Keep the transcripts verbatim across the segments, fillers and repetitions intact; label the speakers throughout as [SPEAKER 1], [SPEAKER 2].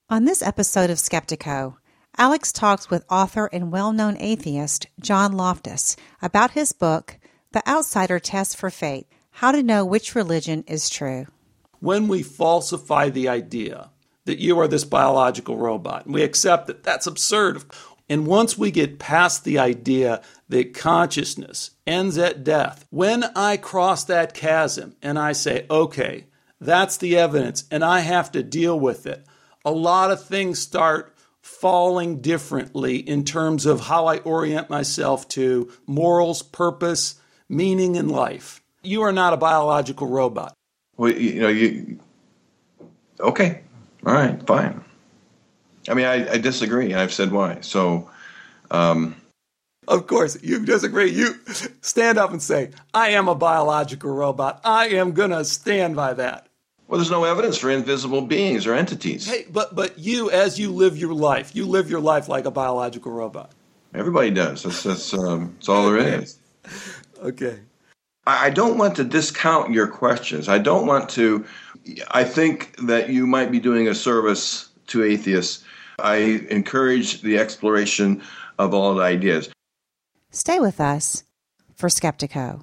[SPEAKER 1] On this episode of Skeptiko, Alex talks with author and well-known atheist John Loftus about his book, The Outsider Test for Faith: How to Know Which Religion is True.
[SPEAKER 2] When we falsify the idea that you are this biological robot, and we accept that that's absurd, and once we get past the idea that consciousness ends at death, when I cross that chasm and I say, okay, that's the evidence and I have to deal with it, a lot of things start falling differently in terms of how I orient myself to morals, purpose, meaning in life. You are not a biological robot.
[SPEAKER 3] Well, you know, you, okay, all right, fine. I mean, I, I disagree, and I've said why. So, um,
[SPEAKER 2] of course, you disagree. You stand up and say, I am a biological robot. I am going to stand by that.
[SPEAKER 3] Well, there's no evidence for invisible beings or entities.
[SPEAKER 2] Hey, but but you, as you live your life, you live your life like a biological robot.
[SPEAKER 3] Everybody does. That's, that's, um, that's all there is.
[SPEAKER 2] Okay.
[SPEAKER 3] I don't want to discount your questions. I don't want to. I think that you might be doing a service to atheists. I encourage the exploration of all the ideas.
[SPEAKER 1] Stay with us for Skeptiko.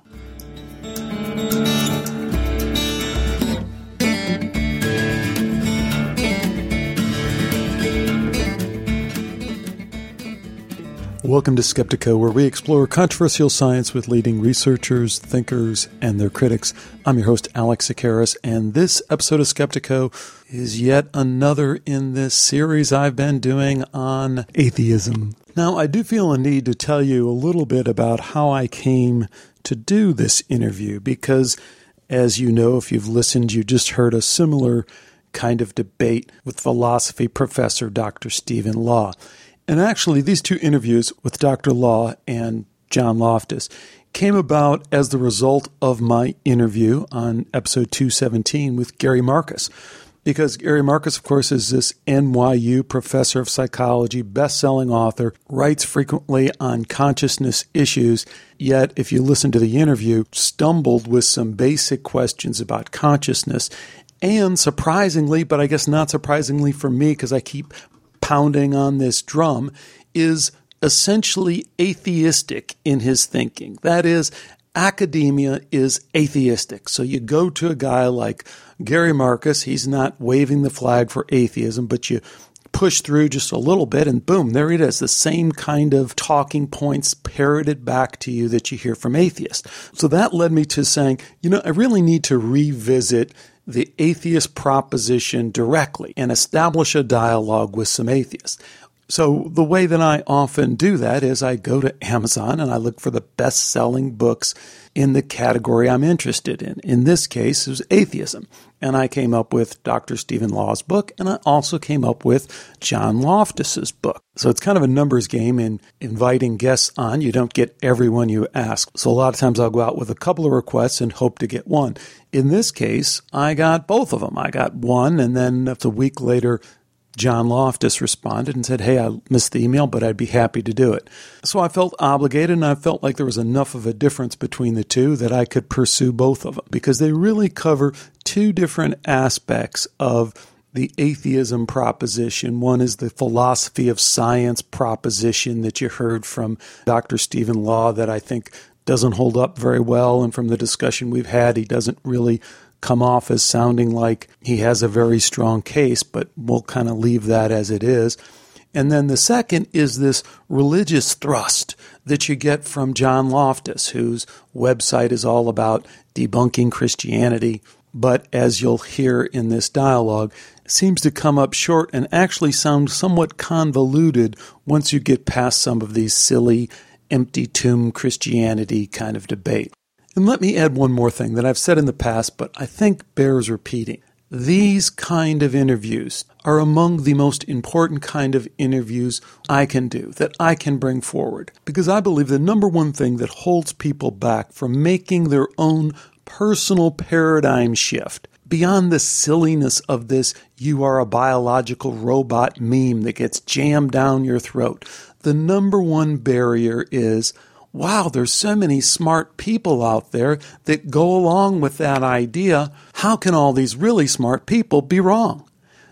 [SPEAKER 4] Welcome to Skeptiko, where we explore controversial science with leading researchers, thinkers, and their critics. I'm your host, Alex Tsakiris, and this episode of Skeptiko is yet another in this series I've been doing on atheism. Now, I do feel a need to tell you a little bit about how I came to do this interview, because, as you know, if you've listened, you just heard a similar kind of debate with philosophy professor Doctor Stephen Law. And actually, these two interviews with Doctor Law and John Loftus came about as the result of my interview on episode two seventeen with Gary Marcus. Because Gary Marcus, of course, is this N Y U professor of psychology, best-selling author, writes frequently on consciousness issues, yet, if you listen to the interview, stumbled with some basic questions about consciousness. And surprisingly, but I guess not surprisingly for me, because I keep pounding on this drum, is essentially atheistic in his thinking. That is, academia is atheistic. So you go to a guy like Gary Marcus, he's not waving the flag for atheism, but you push through just a little bit and boom, there it is, the same kind of talking points parroted back to you that you hear from atheists. So that led me to saying, you know, I really need to revisit the atheist proposition directly and establish a dialogue with some atheists. So the way that I often do that is I go to Amazon and I look for the best-selling books in the category I'm interested in. In this case, it was atheism. And I came up with Doctor Stephen Law's book, and I also came up with John Loftus's book. So it's kind of a numbers game in inviting guests on. You don't get everyone you ask. So a lot of times I'll go out with a couple of requests and hope to get one. In this case, I got both of them. I got one, and then a week later, John Loftus responded and said, hey, I missed the email, but I'd be happy to do it. So I felt obligated, and I felt like there was enough of a difference between the two that I could pursue both of them, because they really cover two different aspects of the atheism proposition. One is the philosophy of science proposition that you heard from Doctor Stephen Law that I think doesn't hold up very well, and from the discussion we've had, he doesn't really come off as sounding like he has a very strong case, but we'll kind of leave that as it is. And then the second is this religious thrust that you get from John Loftus, whose website is all about debunking Christianity, but as you'll hear in this dialogue, seems to come up short and actually sound somewhat convoluted once you get past some of these silly, empty tomb Christianity kind of debate. And let me add one more thing that I've said in the past, but I think bears repeating. These kind of interviews are among the most important kind of interviews I can do, that I can bring forward, because I believe the number one thing that holds people back from making their own personal paradigm shift, beyond the silliness of this you are a biological robot meme that gets jammed down your throat, the number one barrier is, wow, there's so many smart people out there that go along with that idea. How can all these really smart people be wrong?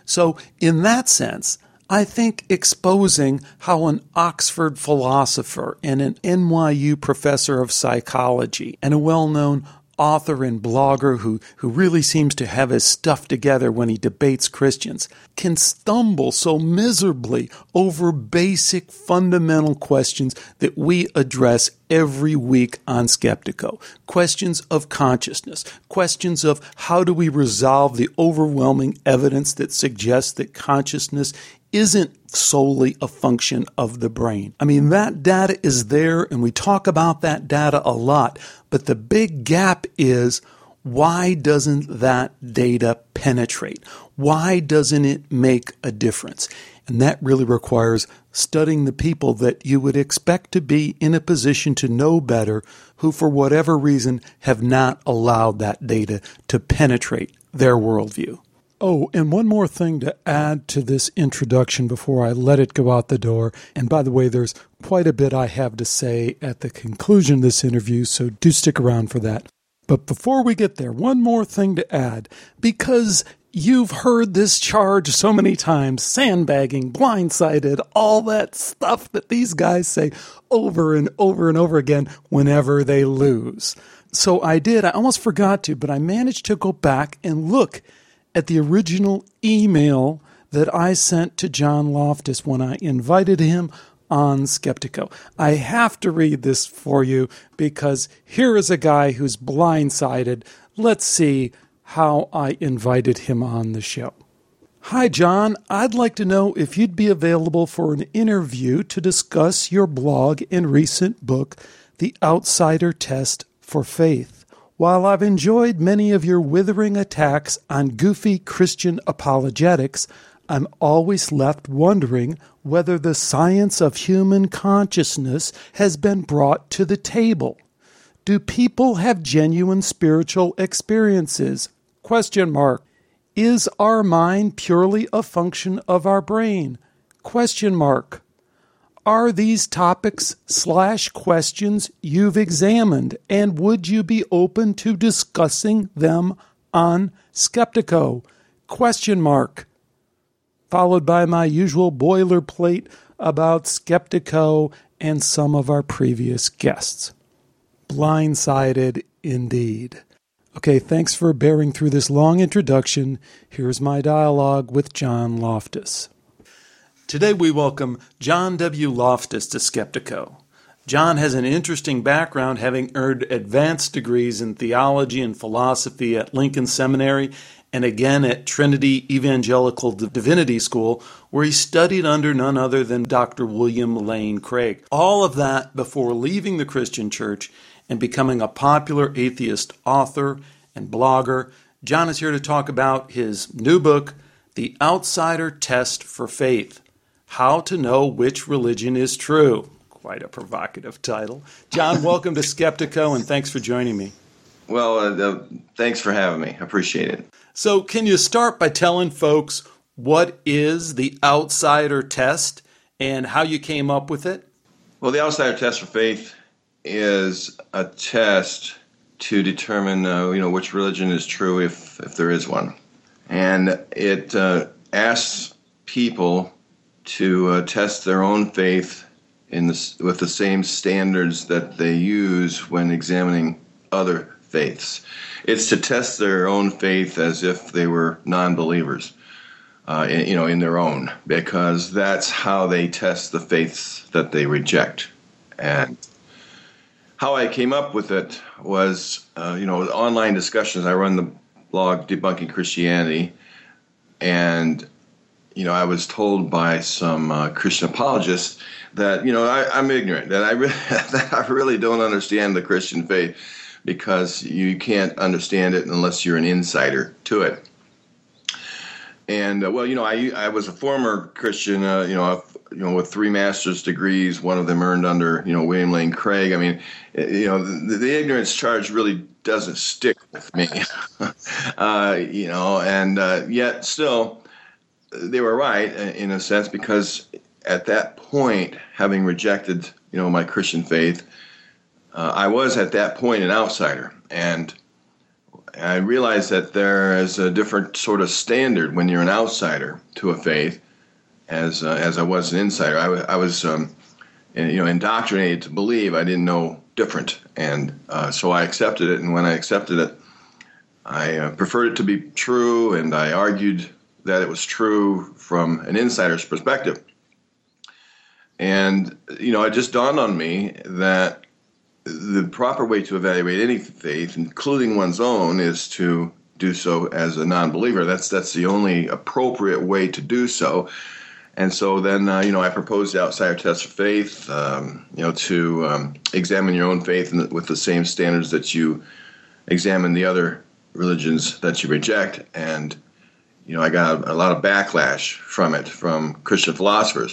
[SPEAKER 4] So in that sense, I think exposing how an Oxford philosopher and an N Y U professor of psychology and a well-known author and blogger who, who really seems to have his stuff together when he debates Christians can stumble so miserably over basic fundamental questions that we address every week on Skeptico. Questions of consciousness, questions of how do we resolve the overwhelming evidence that suggests that consciousness isn't solely a function of the brain. I mean, that data is there, and we talk about that data a lot, but the big gap is, why doesn't that data penetrate? Why doesn't it make a difference? And that really requires studying the people that you would expect to be in a position to know better, who for whatever reason have not allowed that data to penetrate their worldview. Oh, and one more thing to add to this introduction before I let it go out the door. And by the way, there's quite a bit I have to say at the conclusion of this interview, so do stick around for that. But before we get there, one more thing to add, because you've heard this charge so many times, sandbagging, blindsided, all that stuff that these guys say over and over and over again whenever they lose. So I did, I almost forgot to, but I managed to go back and look at the original email that I sent to John Loftus when I invited him on Skeptico. I have to read this for you because here is a guy who's blindsided. Let's see how I invited him on the show. Hi, John. I'd like to know if you'd be available for an interview to discuss your blog and recent book, The Outsider Test for Faith. While I've enjoyed many of your withering attacks on goofy Christian apologetics, I'm always left wondering whether the science of human consciousness has been brought to the table. Do people have genuine spiritual experiences? Question mark. Is our mind purely a function of our brain? Question mark. Are these topics slash questions you've examined, and would you be open to discussing them on Skeptico? Question mark. Followed by my usual boilerplate about Skeptico and some of our previous guests. Blindsided indeed. Okay, thanks for bearing through this long introduction. Here's my dialogue with John Loftus. Today we welcome John W. Loftus to Skeptico. John has an interesting background, having earned advanced degrees in theology and philosophy at Lincoln Seminary and again at Trinity Evangelical Divinity School, where he studied under none other than Doctor William Lane Craig. All of that before leaving the Christian church and becoming a popular atheist author and blogger. John is here to talk about his new book, The Outsider Test for Faith: How to Know Which Religion is True. Quite a provocative title. John, welcome to Skeptico, and thanks for joining me.
[SPEAKER 3] Well, uh, uh, thanks for having me. I appreciate it.
[SPEAKER 4] So can you start by telling folks what is the Outsider Test and how you came up with it?
[SPEAKER 3] Well, the Outsider Test for Faith is a test to determine uh, you know, which religion is true, if, if there is one. And it uh, asks people to uh, test their own faith in the, with the same standards that they use when examining other faiths. It's to test their own faith as if they were non-believers, uh, in, you know, in their own, because that's how they test the faiths that they reject. And how I came up with it was, uh, you know, online discussions. I run the blog Debunking Christianity, and you know, I was told by some uh, Christian apologists that, you know, I, I'm ignorant, that I, re- that I really don't understand the Christian faith, because you can't understand it unless you're an insider to it. And, uh, well, you know, I I was a former Christian, uh, you know, you know, with three master's degrees, one of them earned under, you know, William Lane Craig. I mean, you know, the, the ignorance charge really doesn't stick with me, uh, you know, and uh, yet still, they were right in a sense, because at that point, having rejected, you know, my Christian faith, uh, I was at that point an outsider. And I realized that there is a different sort of standard when you're an outsider to a faith, as uh, as I was an insider. I, w- I was um, you know indoctrinated to believe. I didn't know different, and uh, so I accepted it. And when I accepted it, I uh, preferred it to be true, and I argued that it was true from an insider's perspective. And you know, it just dawned on me that the proper way to evaluate any faith, including one's own, is to do so as a non-believer. That's that's the only appropriate way to do so. And so then, uh, you know, I proposed the outsider test for faith, um, you know, to um, examine your own faith in the, with the same standards that you examine the other religions that you reject. And, you know, I got a, a lot of backlash from it, from Christian philosophers.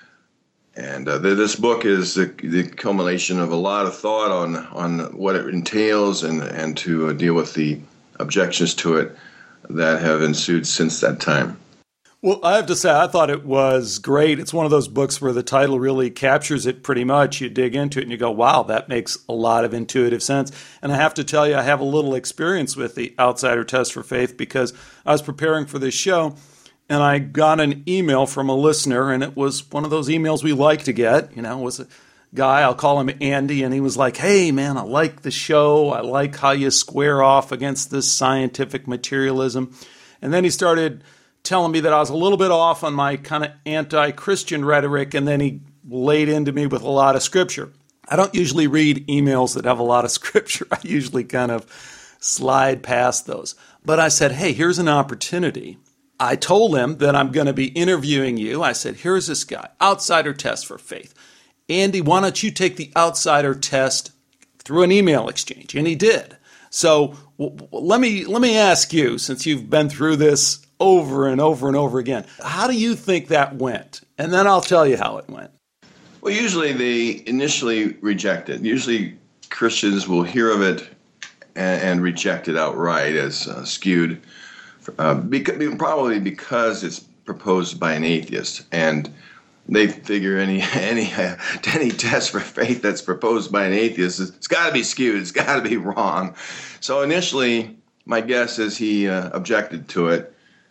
[SPEAKER 3] And uh, this book is the, the culmination of a lot of thought on on what it entails and, and to uh, deal with the objections to it that have ensued since that time.
[SPEAKER 2] Well, I have to say, I thought it was great. It's one of those books where the title really captures it pretty much. You dig into it and you go, wow, that makes a lot of intuitive sense. And I have to tell you, I have a little experience with the Outsider Test for Faith because I was preparing for this show. And I got an email from a listener, and it was one of those emails we like to get. You know, it was a guy, I'll call him Andy, and he was like, hey, man, I like the show. I like how you square off against this scientific materialism. And then he started telling me that I was a little bit off on my kind of anti-Christian rhetoric, and then he laid into me with a lot of scripture. I don't usually read emails that have a lot of scripture. I usually kind of slide past those. But I said, hey, here's an opportunity. I told him that I'm going to be interviewing you. I said, here's this guy, Outsider Test for Faith. Andy, why don't you take the Outsider Test through an email exchange? And he did. So w- w- let me let me ask you, since you've been through this over and over and over again, how do you think that went? And then I'll tell you how it went.
[SPEAKER 3] Well, usually they initially reject it. Usually Christians will hear of it and, and reject it outright as uh, skewed. Uh, because, probably because it's proposed by an atheist, and they figure any any uh, any test for faith that's proposed by an atheist, it's got to be skewed, it's got to be wrong. So initially, my guess is he uh, objected to it,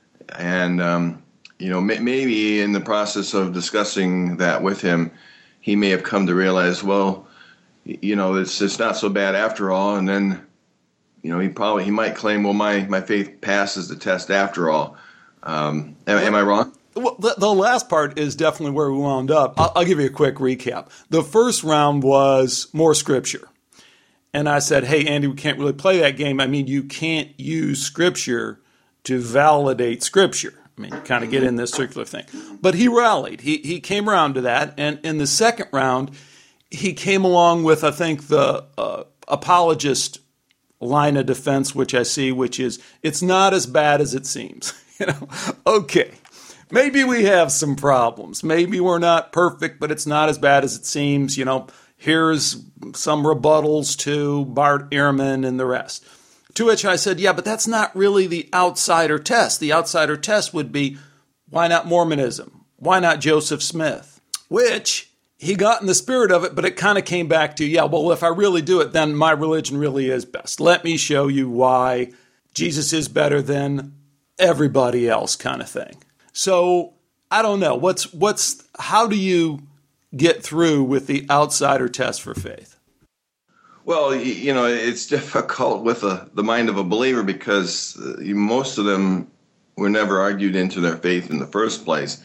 [SPEAKER 3] and um, you know m- maybe in the process of discussing that with him, he may have come to realize, well, you know, it's it's not so bad after all, and then. You know, he probably he might claim, well, my, my faith passes the test after all. Um, am, am I wrong?
[SPEAKER 2] Well, the, the last part is definitely where we wound up. I'll, I'll give you a quick recap. The first round was more scripture. And I said, hey, Andy, we can't really play that game. I mean, you can't use scripture to validate scripture. I mean, you kind of get in this circular thing. But he rallied. He, he came around to that. And in the second round, he came along with, I think, the uh, apologist line of defense, which I see, which is, it's not as bad as it seems. You know, okay, maybe we have some problems. Maybe we're not perfect, but it's not as bad as it seems. You know, here's some rebuttals to Bart Ehrman and the rest. To which I said, yeah, but that's not really the outsider test. The outsider test would be, why not Mormonism? Why not Joseph Smith? Which he got in the spirit of it, but it kind of came back to, yeah, well, if I really do it, then my religion really is best. Let me show you why Jesus is better than everybody else, kind of thing. So I don't know. What's what's how do you get through with the outsider test for faith?
[SPEAKER 3] Well, you know, it's difficult with a, the mind of a believer because most of them were never argued into their faith in the first place.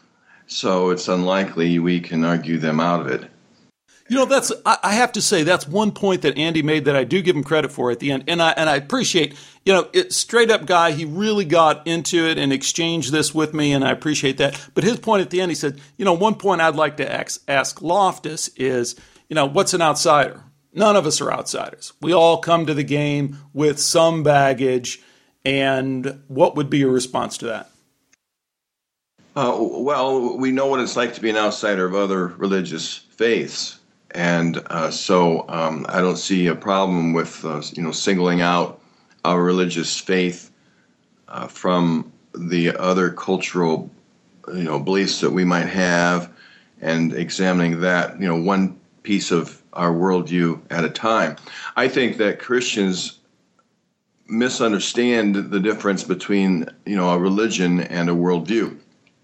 [SPEAKER 3] So it's unlikely we can argue them out of it.
[SPEAKER 2] You know, that's I have to say that's one point that Andy made that I do give him credit for at the end, and I and I appreciate. You know, it, straight up guy, he really got into it and exchanged this with me, and I appreciate that. But his point at the end, he said, you know, one point I'd like to ask, ask Loftus is, you know, what's an outsider? None of us are outsiders. We all come to the game with some baggage, and what would be your response to that?
[SPEAKER 3] Uh, well, we know what it's like to be an outsider of other religious faiths, and uh, so um, I don't see a problem with uh, you know singling out our religious faith uh, from the other cultural you know beliefs that we might have, and examining that you know one piece of our worldview at a time. I think that Christians misunderstand the difference between, you know, a religion and a worldview.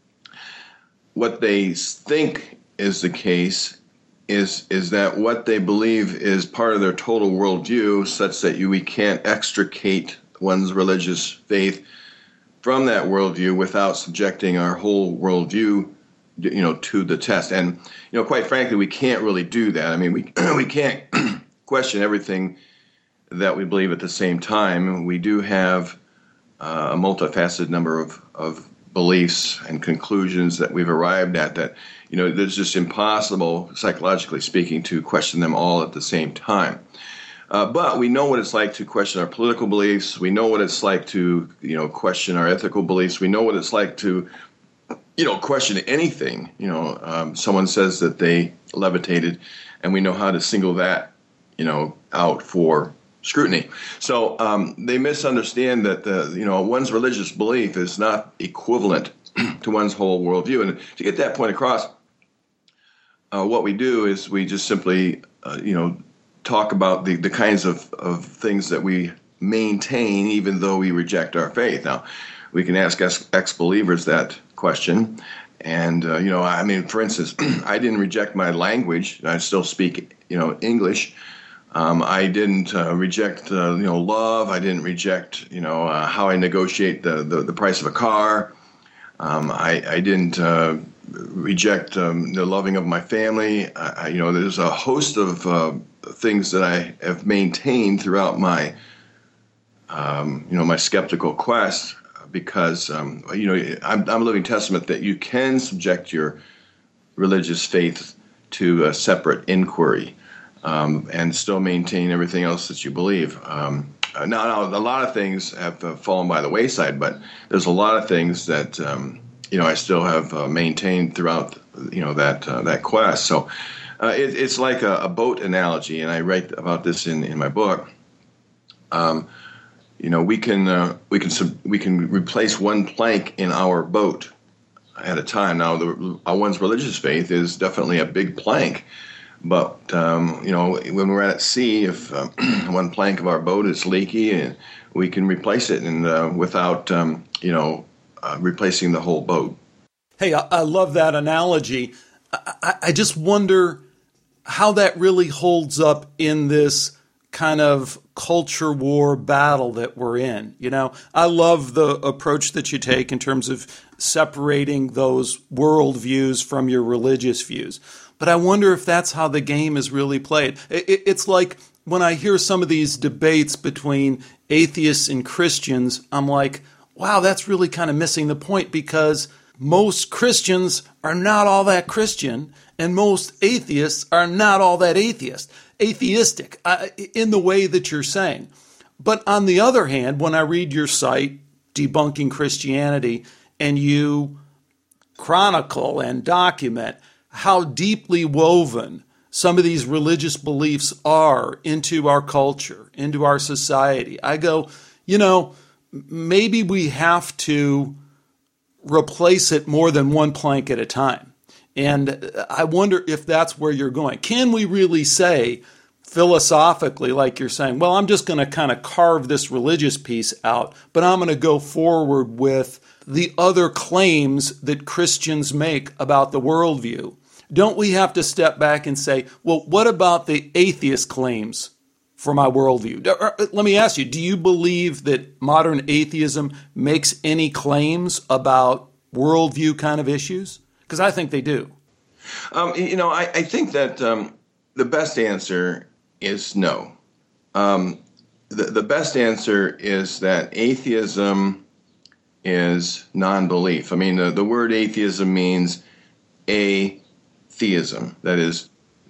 [SPEAKER 3] What they think is the case is is that what they believe is part of their total worldview, such that you we can't extricate one's religious faith from that worldview without subjecting our whole worldview, you know, to the test. And, you know, quite frankly, we can't really do that. I mean, we we can't question everything that we believe at the same time. We do have uh, a multifaceted number of, of beliefs and conclusions that we've arrived at that, you know, it's just impossible, psychologically speaking, to question them all at the same time. Uh, but we know what it's like to question our political beliefs. We know what it's like to, you know, question our ethical beliefs. We know what it's like to, you know, question anything. You know, um, someone says that they levitated, and we know how to single that, you know, out for scrutiny. So um, they misunderstand that the, you know, one's religious belief is not equivalent to one's whole worldview. And to get that point across, uh, what we do is we just simply, uh, you know, talk about the, the kinds of, of things that we maintain even though we reject our faith. Now, we can ask ex- ex-believers that question. And, uh, you know, I mean, for instance, I didn't reject my language. I still speak, you know, English. Um, I didn't uh, reject, uh, you know, love. I didn't reject, you know, uh, how I negotiate the, the, the price of a car. Um, I, I didn't uh, reject um, the loving of my family. I, you know, there's a host of uh, things that I have maintained throughout my, um, you know, my skeptical quest, because, um, you know, I'm, I'm a living testament that you can subject your religious faith to a separate inquiry. Um, and still maintain everything else that you believe. Um, now, now, a lot of things have uh, fallen by the wayside, but there's a lot of things that um, you know I still have uh, maintained throughout, you know, that uh, that quest. So uh, it, it's like a, a boat analogy, and I write about this in, in my book. Um, you know, we can uh, we can sub- we can replace one plank in our boat at a time. Now, the, uh, one's religious faith is definitely a big plank. But, um, you know, when we're at sea, if uh, one plank of our boat is leaky, and we can replace it and uh, without, um, you know, uh, replacing the whole boat.
[SPEAKER 2] Hey, I, I love that analogy. I, I just wonder how that really holds up in this kind of culture war battle that we're in. You know, I love the approach that you take in terms of separating those worldviews from your religious views. But I wonder if that's how the game is really played. It's like when I hear some of these debates between atheists and Christians, I'm like, wow, that's really kind of missing the point, because most Christians are not all that Christian, and most atheists are not all that atheist, atheistic uh, in the way that you're saying. But on the other hand, when I read your site, Debunking Christianity, and you chronicle and document how deeply woven some of these religious beliefs are into our culture, into our society, I go, you know, maybe we have to replace it more than one plank at a time. And I wonder if that's where you're going. Can we really say philosophically, like you're saying, well, I'm just going to kind of carve this religious piece out, but I'm going to go forward with the other claims that Christians make about the worldview? Don't we have to step back and say, well, what about the atheist claims for my worldview? Let me ask you, do you believe that modern atheism makes any claims about worldview kind of issues? Because I think they do.
[SPEAKER 3] Um, you know, I, I think that um, the best answer is no. Um, the, the best answer is that atheism is non-belief. I mean, the, the word atheism means atheism, that is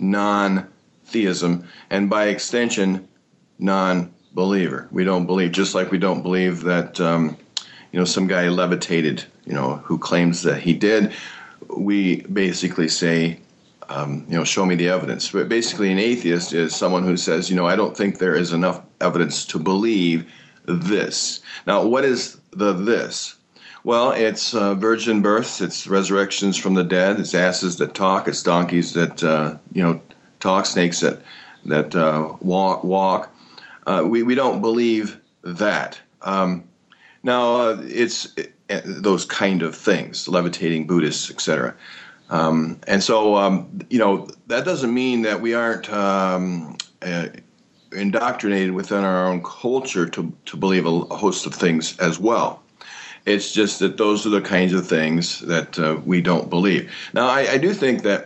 [SPEAKER 3] non-theism, and by extension, non-believer. We don't believe, just like we don't believe that, um, you know, some guy levitated, you know, who claims that he did. We basically say, um, you know, show me the evidence. But basically, an atheist is someone who says, you know, I don't think there is enough evidence to believe this. Now, what is the this? Well, it's uh, virgin births, it's resurrections from the dead, it's asses that talk, it's donkeys that, uh, you know, talk, snakes that that uh, walk. walk. Uh, we, we don't believe that. Um, now, uh, it's it, those kind of things, levitating Buddhists, et cetera. Um, and so, um, you know, that doesn't mean that we aren't um, uh, indoctrinated within our own culture to, to believe a, a host of things as well. It's just that those are the kinds of things that uh, we don't believe. Now, I, I do think that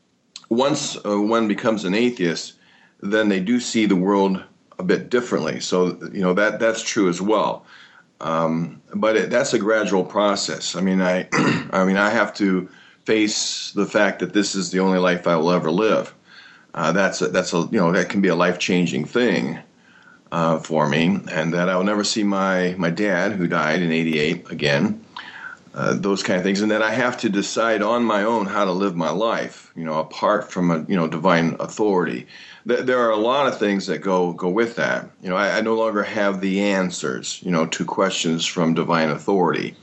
[SPEAKER 3] once uh, one becomes an atheist, then they do see the world a bit differently. So, you know, that that's true as well. Um, but it, that's a gradual process. I mean, I, I mean, I have to face the fact that this is the only life I will ever live. Uh, that's a, that's a you know that can be a life-changing thing uh, for me, and that I will never see my my dad, who died in eighty-eight, again. Uh, those kind of things, and then I have to decide on my own how to live my life, you know, apart from a you know divine authority. Th- there are a lot of things that go go with that. You know, I, I no longer have the answers, you know, to questions from divine authority.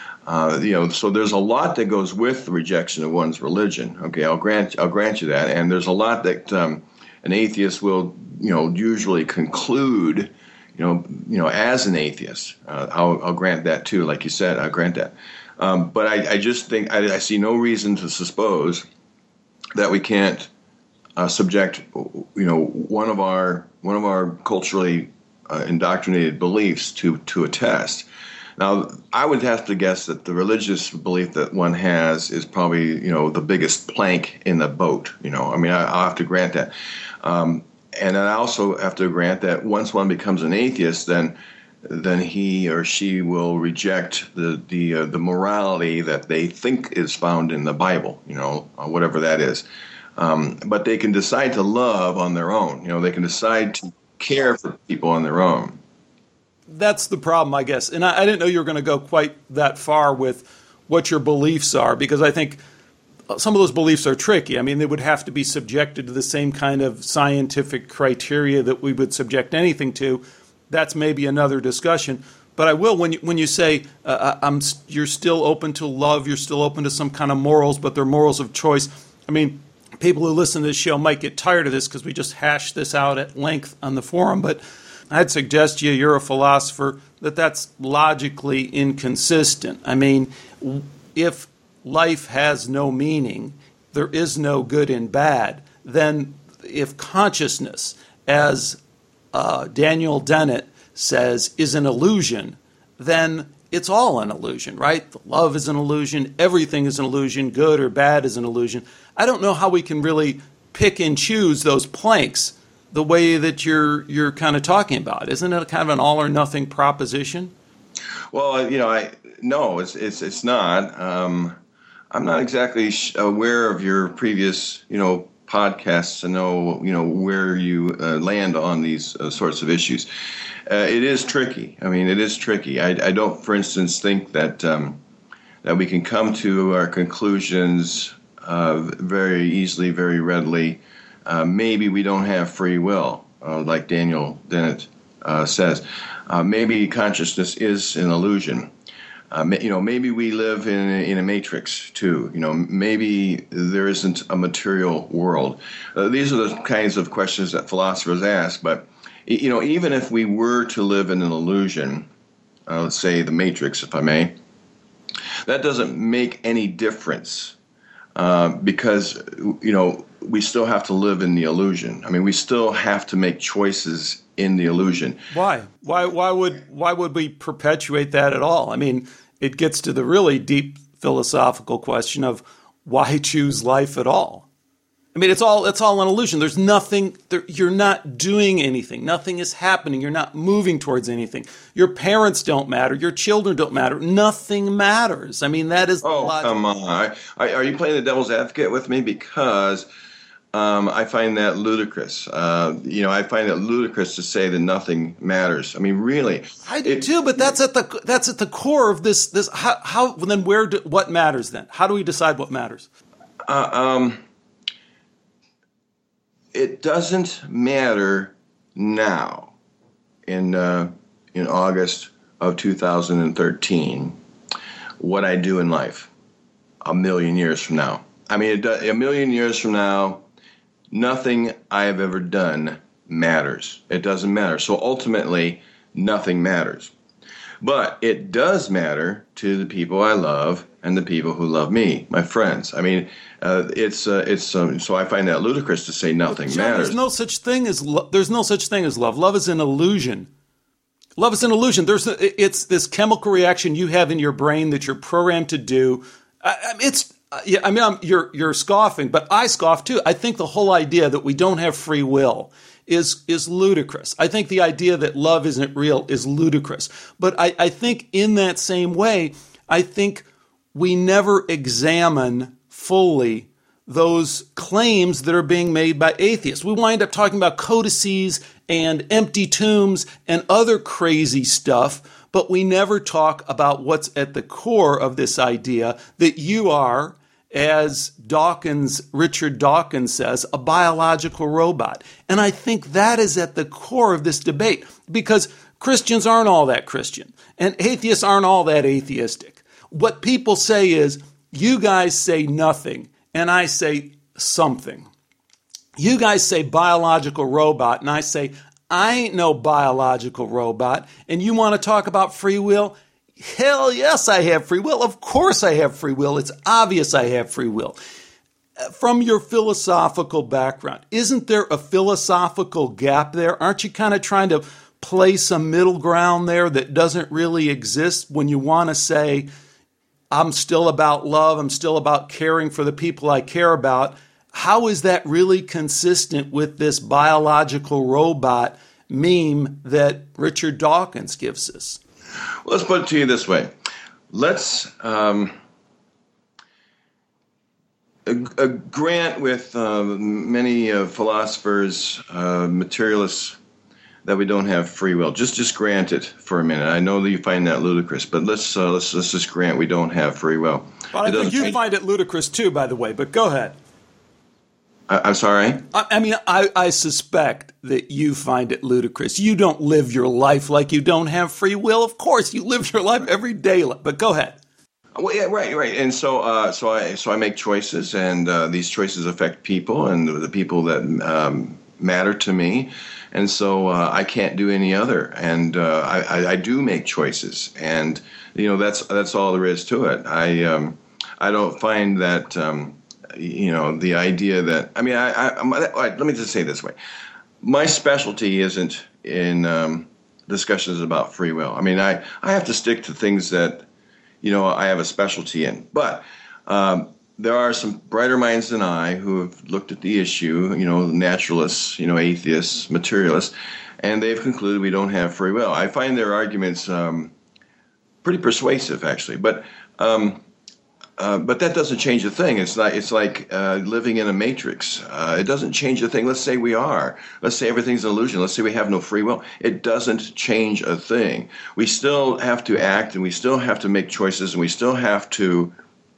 [SPEAKER 3] Uh, you know, so there's a lot that goes with the rejection of one's religion. Okay, I'll grant I'll grant you that, and there's a lot that um, an atheist will, you know, usually conclude, you know, you know, as an atheist. Uh, I'll, I'll grant that too, like you said, I'll grant that. Um, but I, I just think I, I see no reason to suppose that we can't uh, subject, you know, one of our one of our culturally uh, indoctrinated beliefs to to a test. Now, I would have to guess that the religious belief that one has is probably, you know, the biggest plank in the boat. You know, I mean, I, I'll have to grant that. Um, and I also have to grant that once one becomes an atheist, then then he or she will reject the the uh, the morality that they think is found in the Bible. You know, uh, whatever that is. Um, but they can decide to love on their own. You know, they can decide to care for people on their own.
[SPEAKER 2] That's the problem, I guess. And I, I didn't know you were going to go quite that far with what your beliefs are, because I think some of those beliefs are tricky. I mean, they would have to be subjected to the same kind of scientific criteria that we would subject anything to. That's maybe another discussion. But I will, when you, when you say uh, I'm, you're still open to love, you're still open to some kind of morals, but they're morals of choice. I mean, people who listen to this show might get tired of this because we just hashed this out at length on the forum, but I'd suggest to you, you're a philosopher, that that's logically inconsistent. I mean, if life has no meaning, there is no good and bad, then if consciousness, as uh, Daniel Dennett says, is an illusion, then it's all an illusion, right? Love is an illusion, everything is an illusion, good or bad is an illusion. I don't know how we can really pick and choose those planks the way that you're you're kind of talking about. Isn't it kind of an all or nothing proposition?
[SPEAKER 3] Well, you know, I no, it's it's it's not. Um, I'm not exactly aware of your previous, you know, podcasts to know, you know, where you uh, land on these uh, sorts of issues. Uh, it is tricky. I mean, it is tricky. I, I don't, for instance, think that um, that we can come to our conclusions uh, very easily, very readily. Uh, maybe we don't have free will, uh, like Daniel Dennett uh, says. Uh, maybe consciousness is an illusion. Uh, you know, maybe we live in a, in a matrix too. You know, maybe there isn't a material world. Uh, these are the kinds of questions that philosophers ask. But you know, even if we were to live in an illusion, uh, let's say the matrix, if I may, that doesn't make any difference uh, because you know. We still have to live in the illusion. I mean, we still have to make choices in the illusion.
[SPEAKER 2] Why? Why? Why would? Why would we perpetuate that at all? I mean, it gets to the really deep philosophical question of why choose life at all. I mean, it's all it's all an illusion. There's nothing. There, you're not doing anything. Nothing is happening. You're not moving towards anything. Your parents don't matter. Your children don't matter. Nothing matters. I mean, that is.
[SPEAKER 3] Oh,
[SPEAKER 2] the logic.
[SPEAKER 3] Come on! I, are you playing the devil's advocate with me? Because Um, I find that ludicrous. Uh, you know, I find it ludicrous to say that nothing matters. I mean, really,
[SPEAKER 2] I do
[SPEAKER 3] it,
[SPEAKER 2] too. But that's at the that's at the core of this. This how, how then where do, what matters then? How do we decide what matters?
[SPEAKER 3] Uh, um, it doesn't matter now. In uh, in August of two thousand thirteen, what I do in life, a million years from now. I mean, it does, a million years from now. Nothing I have ever done matters. It doesn't matter. So ultimately, nothing matters. But it does matter to the people I love and the people who love me, my friends. I mean, uh, it's uh, it's um, so I find that ludicrous to say nothing
[SPEAKER 2] John,
[SPEAKER 3] matters.
[SPEAKER 2] There's no such thing as lo- there's no such thing as love. Love is an illusion. Love is an illusion. There's a, it's this chemical reaction you have in your brain that you're programmed to do. I, I mean, it's uh, yeah. I mean, I'm, you're you're scoffing, but I scoff too. I think the whole idea that we don't have free will is is ludicrous. I think the idea that love isn't real is ludicrous. But I, I think in that same way, I think we never examine fully those claims that are being made by atheists. We wind up talking about codices and empty tombs and other crazy stuff, but we never talk about what's at the core of this idea that you are, as Dawkins, Richard Dawkins says, a biological robot. And I think that is at the core of this debate, because Christians aren't all that Christian, and atheists aren't all that atheistic. What people say is, you guys say nothing, and I say something. You guys say biological robot, and I say, I ain't no biological robot, and you want to talk about free will? Hell yes, I have free will. Of course I have free will. It's obvious I have free will. From your philosophical background, isn't there a philosophical gap there? Aren't you kind of trying to play some middle ground there that doesn't really exist when you want to say, I'm still about love, I'm still about caring for the people I care about? How is that really consistent with this biological robot meme that Richard Dawkins gives us?
[SPEAKER 3] Well, let's put it to you this way. Let's um, a, a grant with uh, many uh, philosophers, uh, materialists, that we don't have free will. Just just grant it for a minute. I know that you find that ludicrous, but let's uh, let's let's just grant we don't have free will.
[SPEAKER 2] Well, I think you change. Find it ludicrous too, by the way. But go ahead.
[SPEAKER 3] I'm sorry?
[SPEAKER 2] I, I mean, I, I suspect that you find it ludicrous. You don't live your life like you don't have free will. Of course, you live your life every day. But go ahead.
[SPEAKER 3] Well, yeah, right, right. And so, uh, so I, so I make choices, and uh, these choices affect people, and the people that um, matter to me. And so uh, I can't do any other. And uh, I, I do make choices, and you know that's that's all there is to it. I um, I don't find that. Um, You know, the idea that, I mean, I, I, I, let me just say it this way. My specialty isn't in um, discussions about free will. I mean, I, I have to stick to things that, you know, I have a specialty in. But um, there are some brighter minds than I who have looked at the issue, you know, naturalists, you know, atheists, materialists, and they've concluded we don't have free will. I find their arguments um, pretty persuasive, actually. But um Uh, but that doesn't change a thing. It's like it's like uh, living in a matrix. Uh, it doesn't change a thing. Let's say we are. Let's say everything's an illusion. Let's say we have no free will. It doesn't change a thing. We still have to act, and we still have to make choices, and we still have to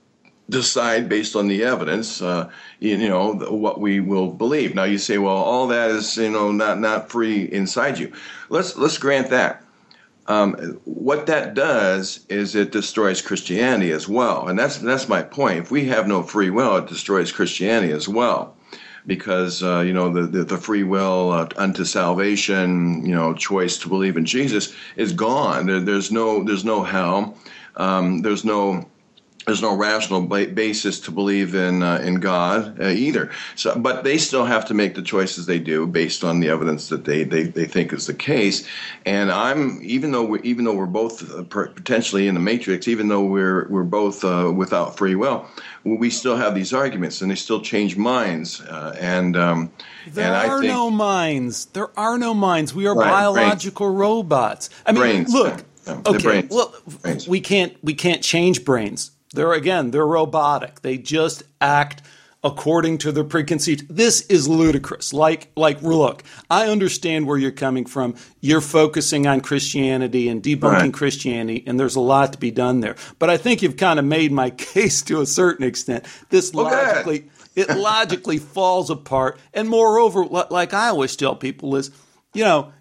[SPEAKER 3] decide based on the evidence, uh, you, you know, what we will believe. Now you say, well, all that is, you know, not not free inside you. Let's let's grant that. Um, what that does is it destroys Christianity as well, and that's that's my point. If we have no free will, it destroys Christianity as well, because uh, you know the, the the free will uh, unto salvation, you know, choice to believe in Jesus is gone. There, there's no there's no hell. Um, there's no There's no rational basis to believe in uh, in God uh, either. So, but they still have to make the choices they do based on the evidence that they, they, they think is the case. And I'm even though we're, even though we're both uh, potentially in the matrix, even though we're we're both uh, without free will, we still have these arguments, and they still change minds. Uh, and um,
[SPEAKER 2] there
[SPEAKER 3] and
[SPEAKER 2] are
[SPEAKER 3] I think,
[SPEAKER 2] no minds. There are no minds. We are
[SPEAKER 3] right,
[SPEAKER 2] biological
[SPEAKER 3] brains.
[SPEAKER 2] robots. I mean,
[SPEAKER 3] brains.
[SPEAKER 2] look.
[SPEAKER 3] Yeah,
[SPEAKER 2] okay.
[SPEAKER 3] brains.
[SPEAKER 2] Well,
[SPEAKER 3] brains.
[SPEAKER 2] we can't we can't change brains. They're, again, they're robotic. They just act according to their preconceived. This is ludicrous. Like, like, look, I understand where you're coming from. You're focusing on Christianity and debunking
[SPEAKER 3] right.
[SPEAKER 2] Christianity, and there's a lot to be done there. But I think you've kind of made my case to a certain extent. This
[SPEAKER 3] well,
[SPEAKER 2] logically, it logically falls apart. And moreover, like I always tell people is, you know,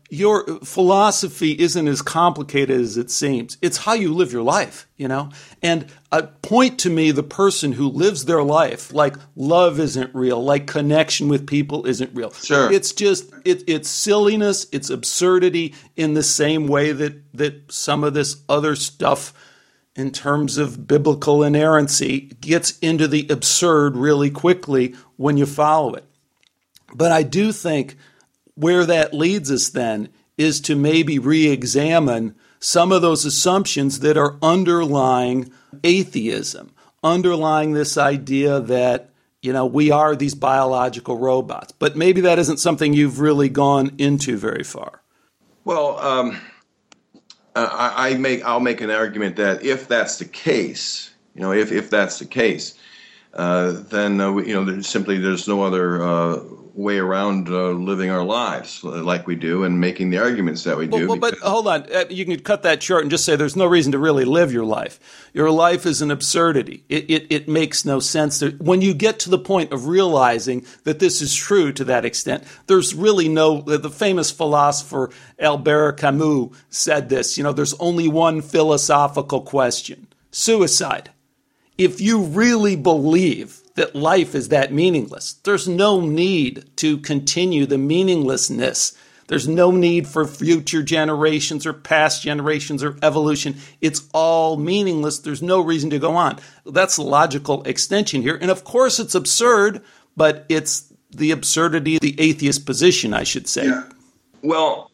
[SPEAKER 2] your philosophy isn't as complicated as it seems. It's how you live your life, you know? And uh, point to me the person who lives their life like love isn't real, like connection with people isn't real.
[SPEAKER 3] Sure.
[SPEAKER 2] It's just, it, it's silliness, it's absurdity in the same way that, that some of this other stuff in terms of biblical inerrancy gets into the absurd really quickly when you follow it. But I do think where that leads us then is to maybe re-examine some of those assumptions that are underlying atheism, underlying this idea that, you know, we are these biological robots. But maybe that isn't something you've really gone into very far.
[SPEAKER 3] Well, um, I, I make I'll make an argument that if that's the case, you know, if if that's the case, uh, then uh, we, you know, there's simply there's no other uh, way around uh, living our lives like we do and making the arguments that we do.
[SPEAKER 2] Well, well, but hold on. You can cut that short and just say there's no reason to really live your life. Your life is an absurdity. It, it, it makes no sense. When you get to the point of realizing that this is true to that extent, there's really no, the famous philosopher Albert Camus said this, you know, there's only one philosophical question: suicide. If you really believe that life is that meaningless, there's no need to continue the meaninglessness. There's no need for future generations or past generations or evolution. It's all meaningless. There's no reason to go on. That's the logical extension here. And of course it's absurd, but it's the absurdity of the atheist position, I should say.
[SPEAKER 3] Yeah. Well,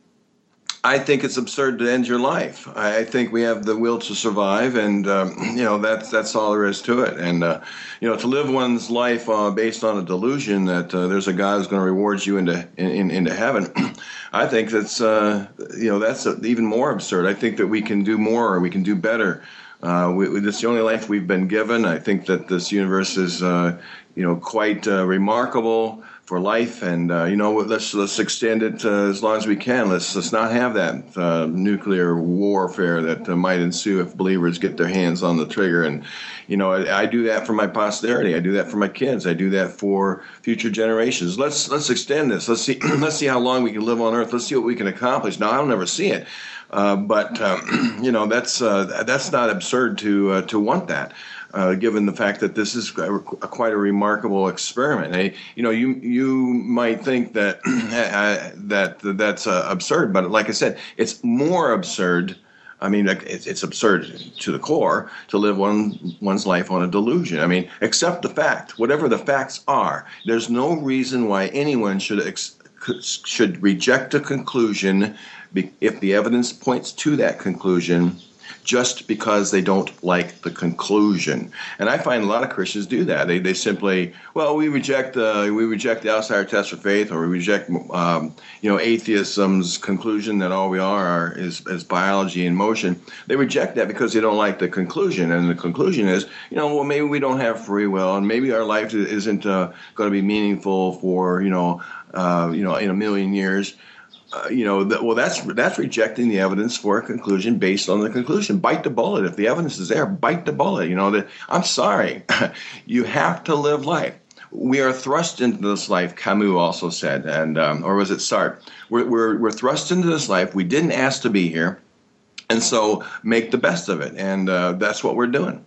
[SPEAKER 3] I think it's absurd to end your life. I think we have the will to survive, and um, you know that's that's all there is to it. And uh, you know, to live one's life uh, based on a delusion that uh, there's a God who's going to reward you into in, into heaven, I think that's uh, you know that's a, even more absurd. I think that we can do more, we can do better. Uh, we, we, this is the only life we've been given. I think that this universe is uh, you know quite uh, remarkable for life, and uh, you know, let's let's extend it uh, as long as we can. Let's let's not have that uh, nuclear warfare that uh, might ensue if believers get their hands on the trigger. And you know, I, I do that for my posterity. I do that for my kids. I do that for future generations. Let's let's extend this. Let's see let's see how long we can live on Earth. Let's see what we can accomplish. Now, I'll never see it, uh, but um, you know, that's uh, that's not absurd to uh, to want that. Uh, given the fact that this is a, a, quite a remarkable experiment. I, you know, you you might think that uh, that that's uh, absurd, but like I said, it's more absurd. I mean, it's, it's absurd to the core to live one one's life on a delusion. I mean, accept the fact, whatever the facts are. There's no reason why anyone should ex- should reject a conclusion if the evidence points to that conclusion, just because they don't like the conclusion. And I find a lot of Christians do that. They they simply, well, we reject the we reject the outsider test for faith, or we reject um, you know atheism's conclusion that all we are, are is, is biology in motion. They reject that because they don't like the conclusion. And the conclusion is, you know, well, maybe we don't have free will, and maybe our life isn't uh, going to be meaningful for you know uh, you know in a million years. Uh, you know, that, well, that's that's rejecting the evidence for a conclusion based on the conclusion. Bite the bullet. If the evidence is there, bite the bullet. You know, that I'm sorry. You have to live life. We are thrust into this life, Camus also said, and um, or was it Sartre? We're, we're, we're thrust into this life. We didn't ask to be here, and so make the best of it. And uh, that's what we're doing.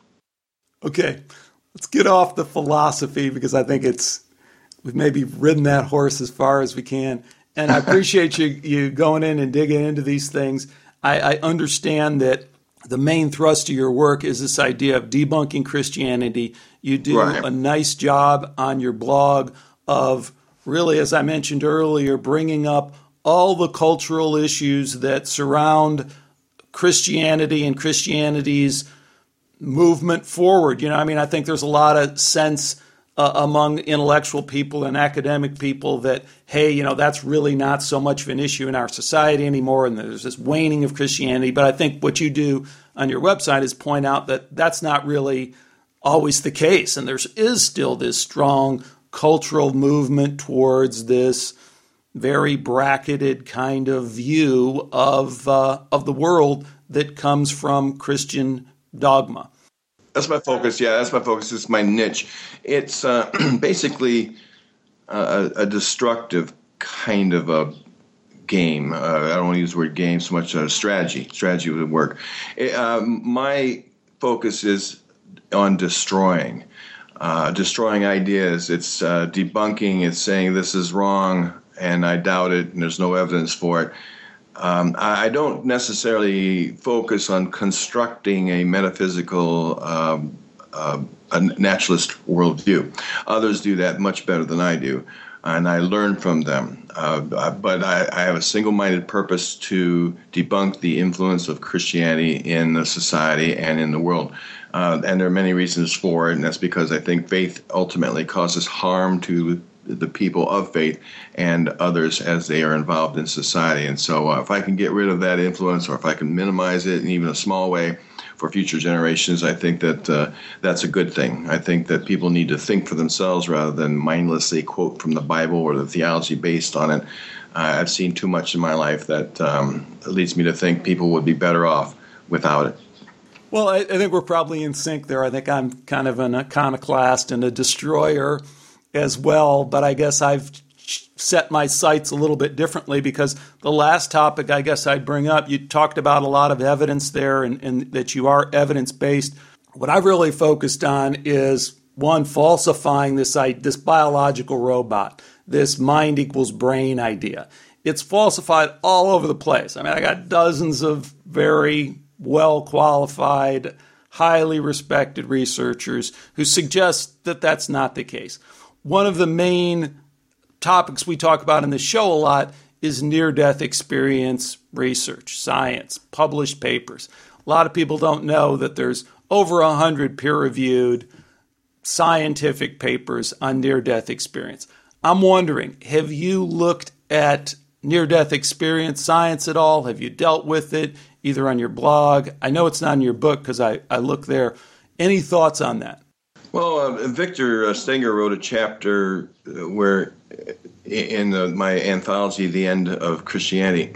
[SPEAKER 2] Okay, let's get off the philosophy because I think it's we've maybe ridden that horse as far as we can. And I appreciate you you going in and digging into these things. I, I understand that the main thrust of your work is this idea of debunking Christianity. You do right. a nice job on your blog of really, as I mentioned earlier, bringing up all the cultural issues that surround Christianity and Christianity's movement forward. You know, I mean, I think there's a lot of sense Uh, among intellectual people and academic people that, hey, you know, that's really not so much of an issue in our society anymore, and there's this waning of Christianity. But I think what you do on your website is point out that that's not really always the case, and there is still this strong cultural movement towards this very bracketed kind of view of uh, of the world that comes from Christian dogma.
[SPEAKER 3] That's my focus. Yeah, that's my focus. It's my niche. It's uh, basically a, a destructive kind of a game. Uh, I don't want to use the word game so much. Uh, strategy. Strategy would work. It, uh, my focus is on destroying, uh, destroying ideas. It's uh, debunking. It's saying this is wrong and I doubt it and there's no evidence for it. Um, I don't necessarily focus on constructing a metaphysical, um, uh, a naturalist worldview. Others do that much better than I do, and I learn from them. Uh, but I, I have a single-minded purpose to debunk the influence of Christianity in the society and in the world. Uh, and there are many reasons for it, and that's because I think faith ultimately causes harm to the people of faith and others as they are involved in society. And so uh, if I can get rid of that influence, or if I can minimize it in even a small way for future generations, I think that uh, that's a good thing. I think that people need to think for themselves rather than mindlessly quote from the Bible or the theology based on it. Uh, I've seen too much in my life that um, leads me to think people would be better off without it.
[SPEAKER 2] Well, I, I think we're probably in sync there. I think I'm kind of an iconoclast and a destroyer as well, but I guess I've set my sights a little bit differently, because the last topic I guess I'd bring up, you talked about a lot of evidence there and, and that you are evidence-based. What I've really focused on is, one, falsifying this, this biological robot, this mind equals brain idea. It's falsified all over the place. I mean, I got dozens of very well-qualified, highly respected researchers who suggest that that's not the case. One of the main topics we talk about in the show a lot is near-death experience research, science, published papers. A lot of people don't know that there's over one hundred peer-reviewed scientific papers on near-death experience. I'm wondering, have you looked at near-death experience science at all? Have you dealt with it either on your blog? I know it's not in your book because I, I look there. Any thoughts on that?
[SPEAKER 3] Well, uh, Victor Stenger wrote a chapter where, in the, my anthology, The End of Christianity,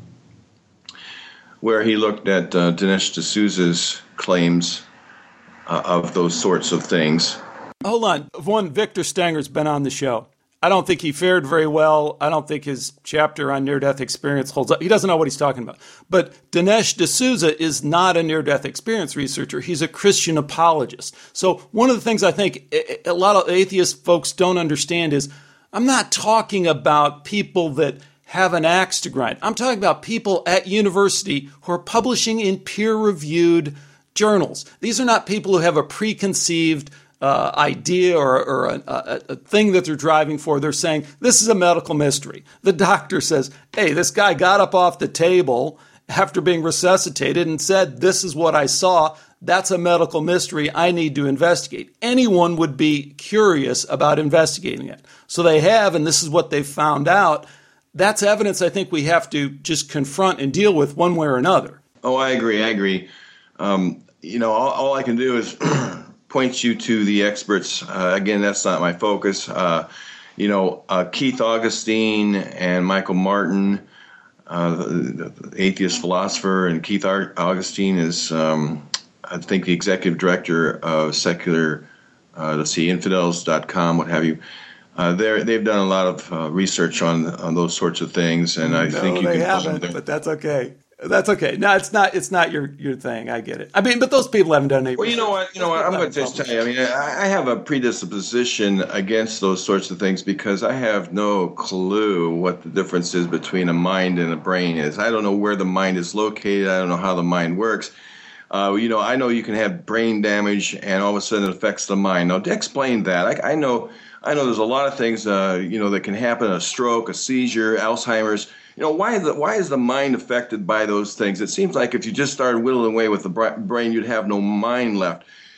[SPEAKER 3] where he looked at uh, Dinesh D'Souza's claims uh, of those sorts of things.
[SPEAKER 2] Hold on. One, Victor Stenger's been on the show. I don't think he fared very well. I don't think his chapter on near-death experience holds up. He doesn't know what he's talking about. But Dinesh D'Souza is not a near-death experience researcher. He's a Christian apologist. So one of the things I think a lot of atheist folks don't understand is I'm not talking about people that have an axe to grind. I'm talking about people at university who are publishing in peer-reviewed journals. These are not people who have a preconceived Uh, idea or, or a, a, a thing that they're driving for. They're saying, this is a medical mystery. The doctor says, hey, this guy got up off the table after being resuscitated and said, this is what I saw. That's a medical mystery. I need to investigate. Anyone would be curious about investigating it. So they have, and this is what they've found out. That's evidence I think we have to just confront and deal with one way or another.
[SPEAKER 3] Oh, I agree. I agree. Um, you know, all, all I can do is point you to the experts. Uh, again, that's not my focus. Uh, you know, uh, Keith Augustine and Michael Martin, uh, the, the atheist philosopher, and Keith Augustine is, um, I think, the executive director of secular, uh, let's see, infidels dot com, what have you. Uh, they've done a lot of uh, research on on those sorts of things, and I
[SPEAKER 2] no,
[SPEAKER 3] think you
[SPEAKER 2] they
[SPEAKER 3] can
[SPEAKER 2] haven't, but that's okay. That's okay. No, it's not. It's not your, your thing. I get it. I mean, but those people haven't done any.
[SPEAKER 3] Well, you know what? You know what? I'm going to just tell you. I mean, I, I have a predisposition against those sorts of things because I have no clue what the difference is between a mind and a brain is. I don't know where the mind is located. I don't know how the mind works. Uh, you know, I know you can have brain damage and all of a sudden it affects the mind. Now, to explain that, I, I know, I know there's a lot of things, uh, you know, that can happen: a stroke, a seizure, Alzheimer's. You know, why the why is the mind affected by those things? It seems like if you just started whittling away with the brain, you'd have no mind left.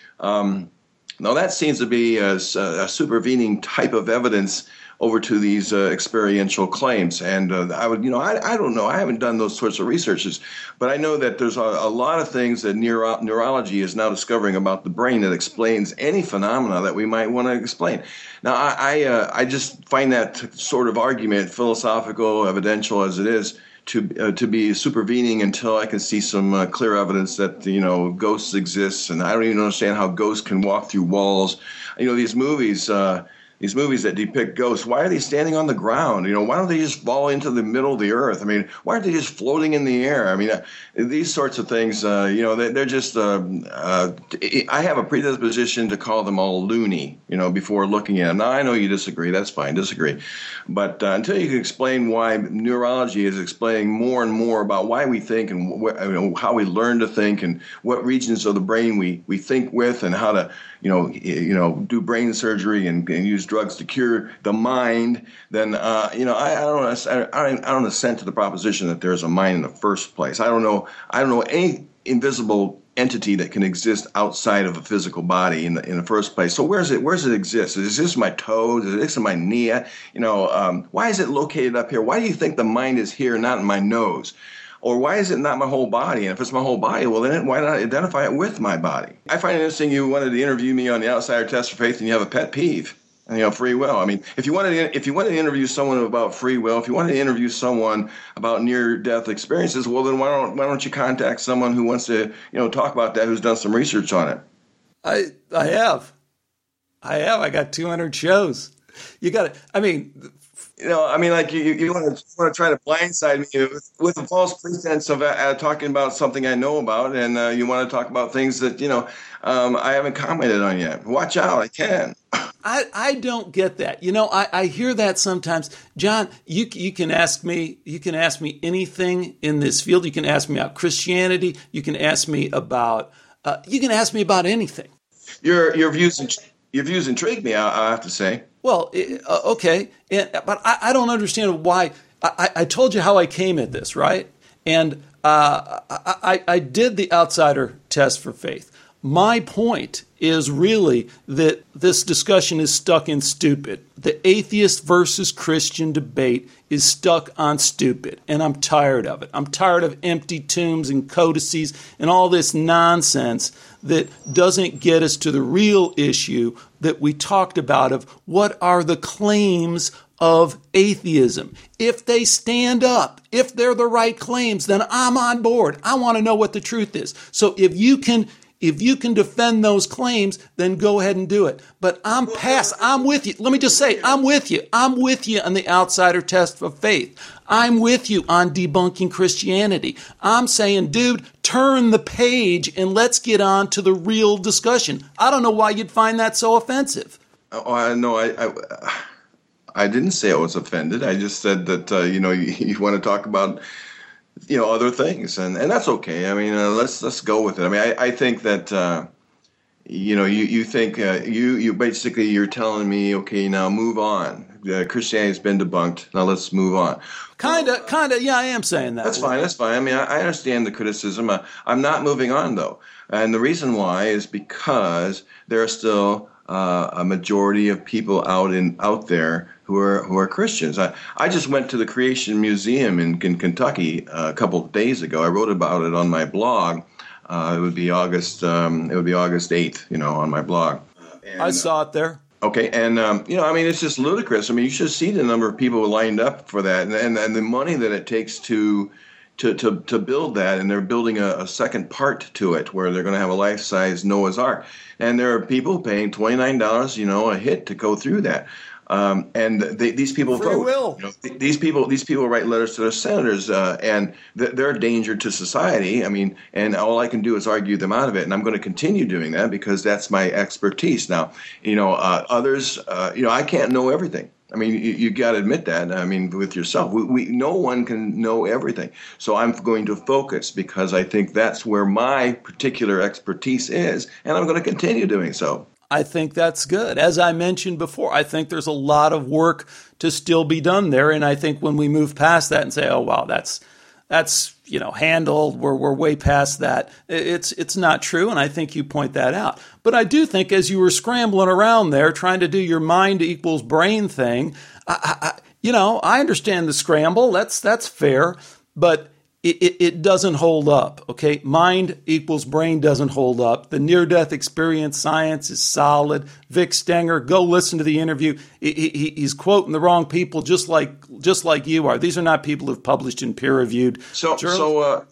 [SPEAKER 3] Um, now, that seems to be a, a supervening type of evidence over to these uh, experiential claims. And uh, I would, you know, I, I don't know. I haven't done those sorts of researches, but I know that there's a, a lot of things that neuro- neurology is now discovering about the brain that explains any phenomena that we might want to explain. Now, I I, uh, I just find that sort of argument, philosophical, evidential as it is, to uh, to be supervening until I can see some uh, clear evidence that, you know, ghosts exist. And I don't even understand how ghosts can walk through walls. You know, these movies, uh, these movies that depict ghosts, why are they standing on the ground? You know, why don't they just fall into the middle of the earth? I mean, why aren't they just floating in the air? I mean, uh, these sorts of things, uh, you know, they, they're just, um, uh, I have a predisposition to call them all loony, you know, before looking at them. Now, I know you disagree. That's fine. Disagree. But uh, until you can explain why neurology is explaining more and more about why we think and wh- you know, how we learn to think and what regions of the brain we, we think with and how to, you know, you know, do brain surgery and, and use drugs to cure the mind, then, uh, you know, I, I don't, I, I don't assent to the proposition that there's a mind in the first place. I don't know, I don't know any invisible entity that can exist outside of a physical body in the in the first place. So where's it? Where's it exist? Is this my toe? Is this in my knee? You know, um, why is it located up here? Why do you think the mind is here, not in my nose? Or why is it not my whole body? And if it's my whole body, well, then why not identify it with my body? I find it interesting you wanted to interview me on the Outsider Test for Faith, and you have a pet peeve. You know, free will. I mean, if you wanted to, if you wanted to interview someone about free will, if you wanted to interview someone about near-death experiences, well, then why don't why don't you contact someone who wants to, you know, talk about that, who's done some research on it?
[SPEAKER 2] I I have, I have. I got two hundred shows. You got to. I mean,
[SPEAKER 3] you know, I mean, like you, you want to want to try to blindside me with, with a false pretense of uh, talking about something I know about, and uh, you want to talk about things that you know um, I haven't commented on yet. Watch out, I can.
[SPEAKER 2] I, I don't get that. You know, I, I hear that sometimes. John, you you can ask me you can ask me anything in this field. You can ask me about Christianity. You can ask me about uh, you can ask me about anything.
[SPEAKER 3] Your your views your views intrigue me. I, I have to say.
[SPEAKER 2] Well, uh, okay, and, but I, I don't understand why. I, I told you how I came at this, right? And uh, I, I, I did the Outsider Test for Faith. My point is really that this discussion is stuck in stupid. The atheist versus Christian debate is stuck on stupid, and I'm tired of it. I'm tired of empty tombs and codices and all this nonsense that doesn't get us to the real issue that we talked about of what are the claims of atheism. If they stand up, if they're the right claims, then I'm on board. I want to know what the truth is. So if you can If you can defend those claims, then go ahead and do it. But I'm past, I'm with you. Let me just say, I'm with you. I'm with you on the Outsider Test for Faith. I'm with you on debunking Christianity. I'm saying, dude, turn the page and let's get on to the real discussion. I don't know why you'd find that so offensive.
[SPEAKER 3] Oh, I know. I, I, I didn't say I was offended. I just said that, uh, you know, you, you want to talk about you know, other things, and, and that's okay. I mean, uh, let's let's go with it. I mean, I, I think that uh, you know, you you think uh, you you basically you're telling me, okay, now move on. Uh, Christianity has been debunked. Now let's move on.
[SPEAKER 2] Kind of, kind of. Yeah, I am saying that.
[SPEAKER 3] That's fine. That's fine. I mean, I, I understand the criticism. Uh, I'm not moving on though, and the reason why is because there are still uh, a majority of people out in out there who are who are Christians. I, I just went to the Creation Museum in, in Kentucky uh, a couple of days ago. I wrote about it on my blog. Uh, it would be August. Um, it would be August eighth. You know, on my blog.
[SPEAKER 2] And, I saw it there.
[SPEAKER 3] Okay, and um, you know, I mean, it's just ludicrous. I mean, you should see the number of people lined up for that, and and, and the money that it takes to. To, to, to build that, and they're building a, a second part to it where they're going to have a life-size Noah's Ark. And there are people paying twenty-nine dollars, you know, a hit to go through that. Um, and they, these people
[SPEAKER 2] Free
[SPEAKER 3] vote.
[SPEAKER 2] will.
[SPEAKER 3] You know, th- these people these people write letters to their senators, uh, and th- they're a danger to society. I mean, and all I can do is argue them out of it, and I'm going to continue doing that because that's my expertise. Now, you know, uh, others, uh, you know, I can't know everything. I mean, you, you got to admit that. I mean, with yourself, we, we no one can know everything. So I'm going to focus because I think that's where my particular expertise is, and I'm going to continue doing so.
[SPEAKER 2] I think that's good. As I mentioned before, I think there's a lot of work to still be done there, and I think when we move past that and say, "Oh, wow, that's that's you know handled," we're we're way past that. It's it's not true, and I think you point that out. But I do think as you were scrambling around there trying to do your mind equals brain thing, I, I, you know, I understand the scramble. That's that's fair, but it, it, it doesn't hold up. Okay, mind equals brain doesn't hold up. The near-death experience science is solid. Vic Stenger, go listen to the interview. He, he, he's quoting the wrong people, just like just like you are. These are not people who've published in peer-reviewed
[SPEAKER 3] so,
[SPEAKER 2] journals.
[SPEAKER 3] So, uh,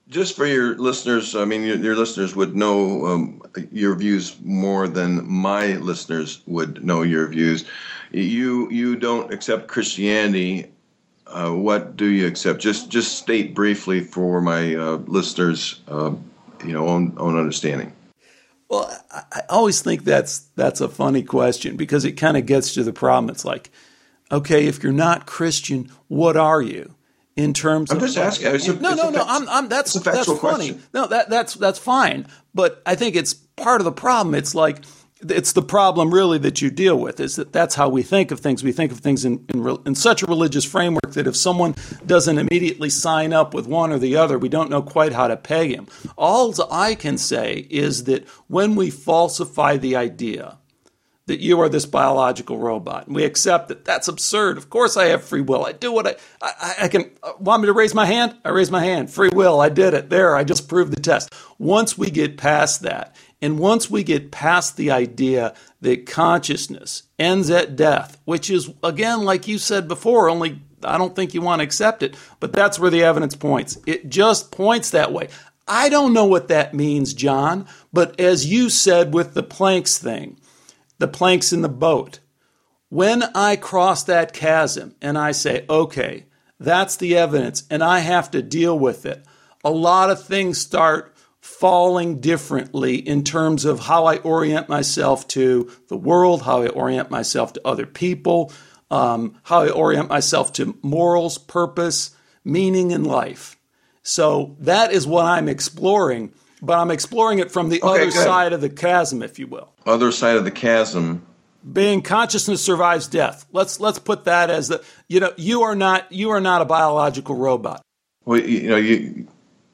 [SPEAKER 3] Just for your listeners, I mean, your, your listeners would know um, your views more than my listeners would know your views. You you don't accept Christianity. Uh, what do you accept? Just just state briefly for my uh, listeners, uh, you know, own, own understanding.
[SPEAKER 2] Well, I, I always think that's that's a funny question because it kind of gets to the problem. It's like, okay, if you're not Christian, what are you? In terms
[SPEAKER 3] I'm
[SPEAKER 2] of
[SPEAKER 3] just asking. It's a,
[SPEAKER 2] no,
[SPEAKER 3] it's
[SPEAKER 2] no,
[SPEAKER 3] a
[SPEAKER 2] no.
[SPEAKER 3] fact,
[SPEAKER 2] I'm, I'm. That's
[SPEAKER 3] it's a
[SPEAKER 2] that's
[SPEAKER 3] factual
[SPEAKER 2] funny.
[SPEAKER 3] question.
[SPEAKER 2] No, that that's that's fine. But I think it's part of the problem. It's like it's the problem really that you deal with is that that's how we think of things. We think of things in in, in such a religious framework that if someone doesn't immediately sign up with one or the other, we don't know quite how to peg him. All I can say is that when we falsify the idea that you are this biological robot, and we accept that that's absurd. Of course I have free will. I do what I, I, I can. Uh, want me to raise my hand? I raise my hand. Free will. I did it. There, I just proved the test. Once we get past that, and once we get past the idea that consciousness ends at death, which is, again, like you said before, only I don't think you want to accept it, but that's where the evidence points. It just points that way. I don't know what that means, John, but as you said with the planks thing, the planks in the boat. When I cross that chasm and I say, okay, that's the evidence and I have to deal with it, a lot of things start falling differently in terms of how I orient myself to the world, how I orient myself to other people, um, how I orient myself to morals, purpose, meaning in life. So that is what I'm exploring. But I'm exploring it from the okay, other good. side of the chasm, if you will.
[SPEAKER 3] Other side of the chasm.
[SPEAKER 2] Being consciousness survives death. Let's let's put that as the you know you are not you are not a biological robot.
[SPEAKER 3] Well, you know you.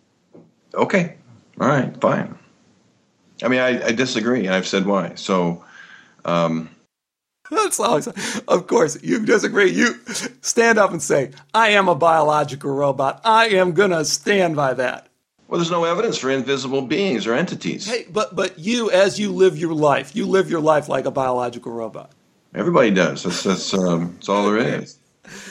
[SPEAKER 3] Okay, all right, fine. I mean, I, I disagree, and I've said why. So. Um,
[SPEAKER 2] That's always, of course, you disagree. You stand up and say, "I am a biological robot. I am gonna stand by that."
[SPEAKER 3] Well, there's no evidence for invisible beings or entities.
[SPEAKER 2] Hey, but but you, as you live your life, you live your life like a biological robot.
[SPEAKER 3] Everybody does. That's that's, um, that's all there is.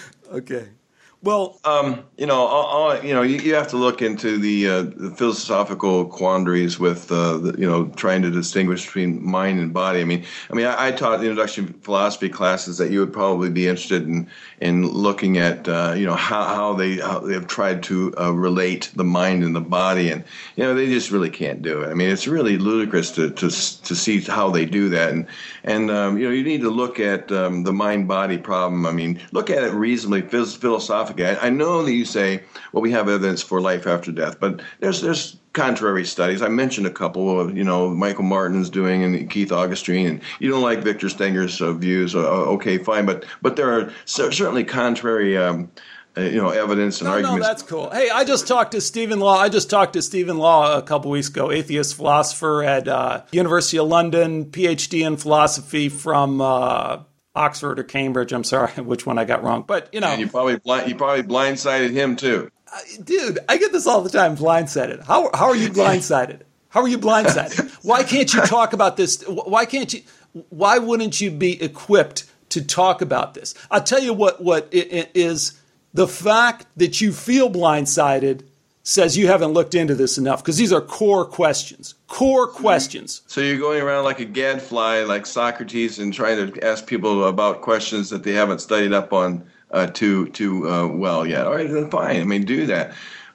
[SPEAKER 2] Okay. Well,
[SPEAKER 3] um, you know, all, all, you know, you, you have to look into the, uh, the philosophical quandaries with, uh, the, you know, trying to distinguish between mind and body. I mean, I mean, I, I taught the introduction to philosophy classes that you would probably be interested in in looking at, uh, you know, how how they how they have tried to uh, relate the mind and the body, and you know, they just really can't do it. I mean, it's really ludicrous to to to see how they do that, and and um, you know, you need to look at um, the mind-body problem. I mean, look at it reasonably, philosophically. I, I know that you say, well, we have evidence for life after death, but there's there's contrary studies. I mentioned a couple of, you know, Michael Martin's doing and Keith Augustine, and you don't like Victor Stenger's uh, views. Uh, okay, fine, but but there are certainly contrary, um, uh, you know, evidence and
[SPEAKER 2] no,
[SPEAKER 3] arguments.
[SPEAKER 2] No, that's cool. Hey, I just talked to Stephen Law. I just talked to Stephen Law a couple weeks ago, atheist philosopher at uh, University of London, P H D in philosophy from uh, Oxford or Cambridge. I'm sorry, which one I got wrong, but you know,
[SPEAKER 3] and you probably blind, you probably blindsided him too.
[SPEAKER 2] Uh, dude, I get this all the time. Blindsided. How how are you blindsided? How are you blindsided? Why can't you talk about this? Why can't you? Why wouldn't you be equipped to talk about this? I'll tell you what. What it, it is the fact that you feel blindsided says you haven't looked into this enough, because these are core questions. Core questions.
[SPEAKER 3] So you're going around like a gadfly, like Socrates, and trying to ask people about questions that they haven't studied up on uh, too too uh, well yet. All right, then fine. I mean, do that.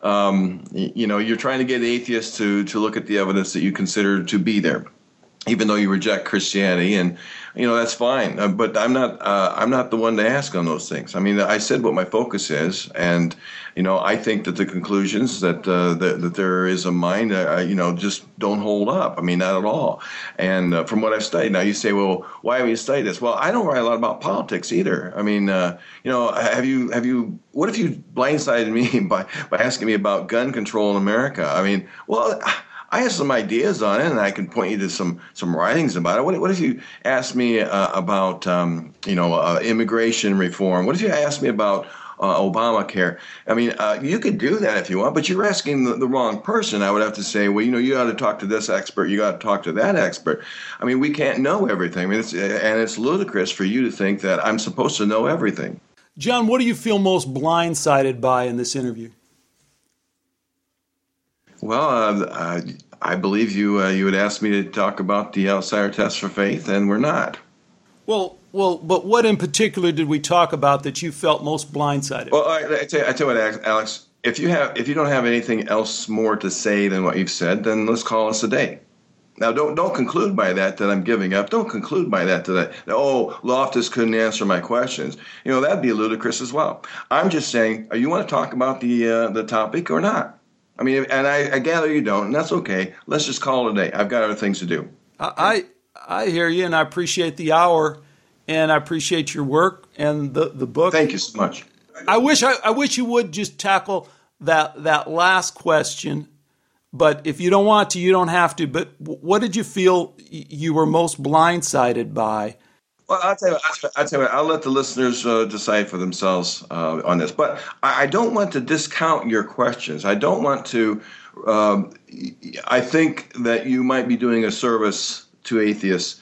[SPEAKER 3] Um, you know, you're trying to get atheists to to look at the evidence that you consider to be there, even though you reject Christianity, and you know that's fine. Uh, but I'm not uh, I'm not the one to ask on those things. I mean, I said what my focus is, and you know, I think that the conclusions that uh, that, that there is a mind, uh, you know, just don't hold up. I mean, not at all. And uh, from what I've studied, now you say, well, why have you studied this? Well, I don't write a lot about politics either. I mean, uh, you know, have you have you? What if you blindsided me by by asking me about gun control in America? I mean, well, I have some ideas on it, and I can point you to some some writings about it. What, what if you asked me uh, about um, you know uh, immigration reform? What if you asked me about uh, Obamacare? I mean, uh, you could do that if you want, but you're asking the, the wrong person. I would have to say, well, you know, you got to talk to this expert, you got to talk to that expert. I mean, we can't know everything. I mean, it's, and it's ludicrous for you to think that I'm supposed to know everything.
[SPEAKER 2] John, what do you feel most blindsided by in this interview?
[SPEAKER 3] Well, uh, uh, I believe you uh, you would ask me to talk about the outsider test for faith, and we're not.
[SPEAKER 2] Well, well, but what in particular did we talk about that you felt most blindsided?
[SPEAKER 3] Well, I, I, tell you, I tell you what, Alex. If you have if you don't have anything else more to say than what you've said, then let's call us a day. Now, don't don't conclude by that that I'm giving up. Don't conclude by that that, I, that oh, Loftus couldn't answer my questions. You know, that'd be ludicrous as well. I'm just saying, you want to talk about the uh, the topic or not? I mean, and I, I gather you don't, and that's okay. Let's just call it a day. I've got other things to do.
[SPEAKER 2] I I hear you, and I appreciate the hour, and I appreciate your work and the, the book.
[SPEAKER 3] Thank you so much.
[SPEAKER 2] I wish I, I wish you would just tackle that that last question, but if you don't want to, you don't have to. But what did you feel you were most blindsided by?
[SPEAKER 3] Well, I'll tell you, I'll tell you, I'll let the listeners uh, decide for themselves uh, on this. But I, I don't want to discount your questions. I don't want to. Um, I think that you might be doing a service to atheists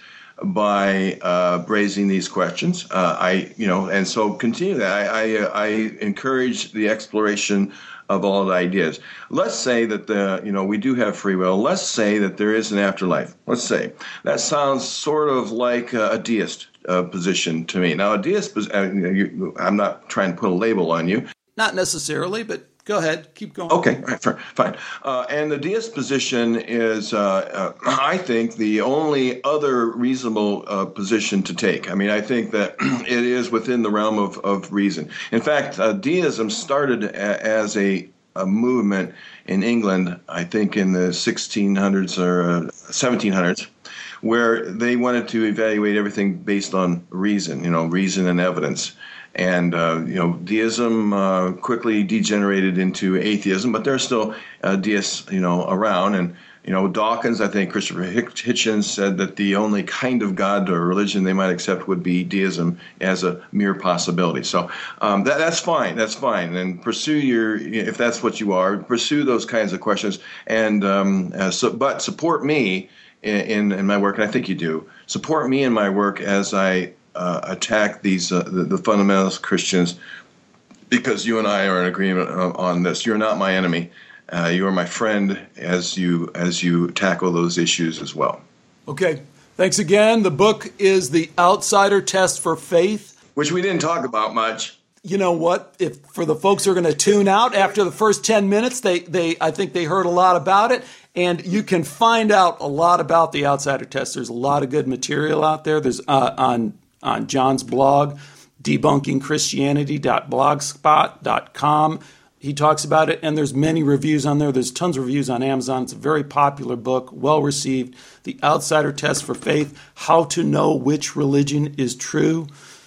[SPEAKER 3] by uh, raising these questions. Uh, I, you know, and so continue that. I, I, I encourage the exploration of all the ideas. Let's say that the, you know, we do have free will. Let's say that there is an afterlife. Let's say that sounds sort of like a, a deist uh, position to me. Now, a deist, uh, you, I'm not trying to put a label on you.
[SPEAKER 2] Not necessarily, but go ahead, keep going.
[SPEAKER 3] Okay, right, fine. Uh, and the deist position is, uh, uh, I think, the only other reasonable uh, position to take. I mean, I think that it is within the realm of, of reason. In fact, uh, deism started a, as a, a movement in England, I think in the sixteen hundreds or uh, seventeen hundreds, where they wanted to evaluate everything based on reason, you know, reason and evidence. And, uh, you know, deism uh, quickly degenerated into atheism, but there are still uh, deists, you know, around. And, you know, Dawkins, I think Christopher Hitchens said that the only kind of God or religion they might accept would be deism as a mere possibility. So um, that, that's fine. That's fine. And pursue your, if that's what you are, pursue those kinds of questions. And um, uh, so, but support me in, in, in my work, and I think you do. Support me in my work as I Uh, attack these uh, the, the fundamentalist Christians, because you and I are in agreement on, on this. You're not my enemy. Uh, you are my friend as you as you tackle those issues as well.
[SPEAKER 2] Okay. Thanks again. The book is The Outsider Test for Faith,
[SPEAKER 3] which we didn't talk about much.
[SPEAKER 2] You know what? If for the folks who are going to tune out after the first ten minutes, they they I think they heard a lot about it. And you can find out a lot about the Outsider Test. There's a lot of good material out there. There's uh, on on John's blog, debunking christianity dot blogspot dot com. He talks about it, and there's many reviews on there. There's tons of reviews on Amazon. It's a very popular book, well-received. The Outsider Test for Faith, How to Know Which Religion is True.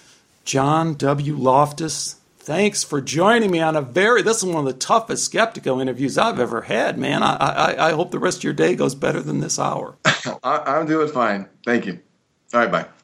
[SPEAKER 2] John W. Loftus, thanks for joining me on a very, this is one of the toughest Skeptiko interviews I've ever had, man. I, I, I hope the rest of your day goes better than this hour.
[SPEAKER 3] I, I'm doing fine. Thank you. All right, bye.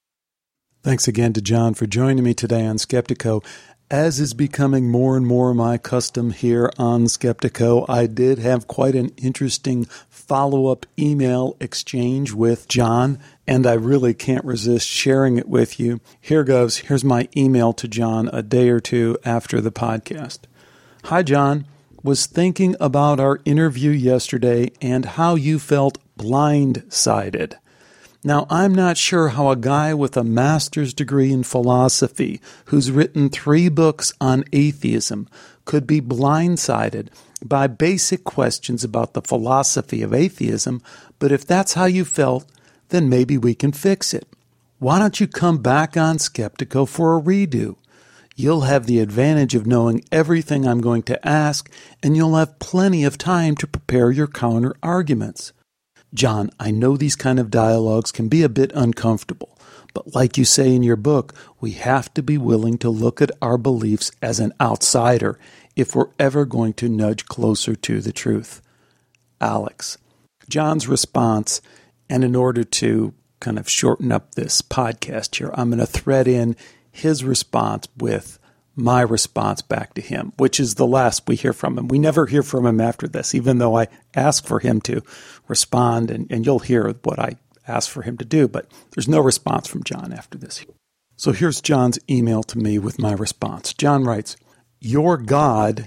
[SPEAKER 4] Thanks again to John for joining me today on Skeptiko. As is becoming more and more my custom here on Skeptiko, I did have quite an interesting follow-up email exchange with John, and I really can't resist sharing it with you. Here goes. Here's my email to John a day or two after the podcast. Hi, John. Was thinking about our interview yesterday and how you felt blindsided. Now, I'm not sure how a guy with a master's degree in philosophy who's written three books on atheism could be blindsided by basic questions about the philosophy of atheism, but if that's how you felt, then maybe we can fix it. Why don't you come back on Skeptiko for a redo? You'll have the advantage of knowing everything I'm going to ask, and you'll have plenty of time to prepare your counter-arguments. John, I know these kind of dialogues can be a bit uncomfortable, but like you say in your book, we have to be willing to look at our beliefs as an outsider if we're ever going to nudge closer to the truth. Alex. John's response, and in order to kind of shorten up this podcast here, I'm going to thread in his response with my response back to him, which is the last we hear from him. We never hear from him after this, even though I ask for him to respond, and, and you'll hear what I asked for him to do, but there's no response from John after this. So here's John's email to me with my response. John writes, "Your God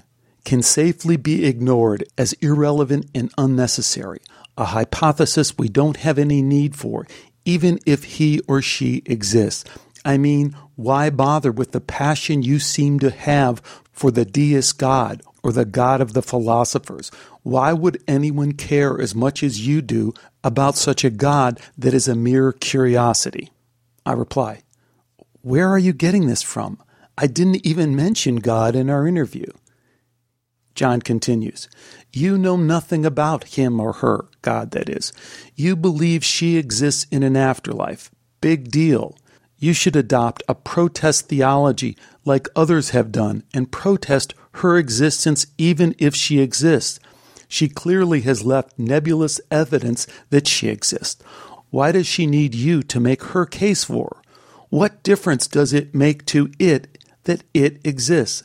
[SPEAKER 4] can safely be ignored as irrelevant and unnecessary, a hypothesis we don't have any need for, even if he or she exists. I mean, why bother with the passion you seem to have for the deist God or the God of the philosophers? Why would anyone care as much as you do about such a God that is a mere curiosity? I reply, where are you getting this from? I didn't even mention God in our interview. John continues, you know nothing about him or her, God that is. You believe she exists in an afterlife. Big deal. You should adopt a protest theology like others have done and protest her existence even if she exists. She clearly has left nebulous evidence that she exists. Why does she need you to make her case for her? What difference does it make to it that it exists?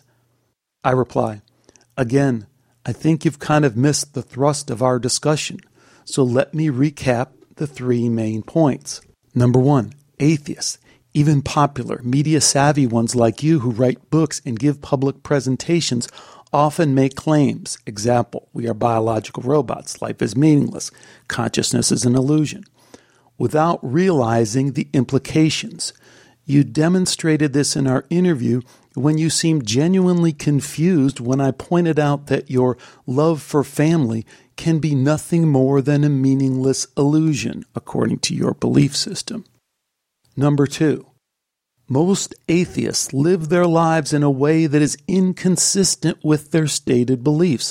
[SPEAKER 4] I reply, again, I think you've kind of missed the thrust of our discussion. So let me recap the three main points. Number one, atheists, even popular, media-savvy ones like you who write books and give public presentations, often make claims. Example, we are biological robots. Life is meaningless. Consciousness is an illusion. Without realizing the implications. You demonstrated this in our interview when you seemed genuinely confused when I pointed out that your love for family can be nothing more than a meaningless illusion, according to your belief system. Number two, most atheists live their lives in a way that is inconsistent with their stated beliefs.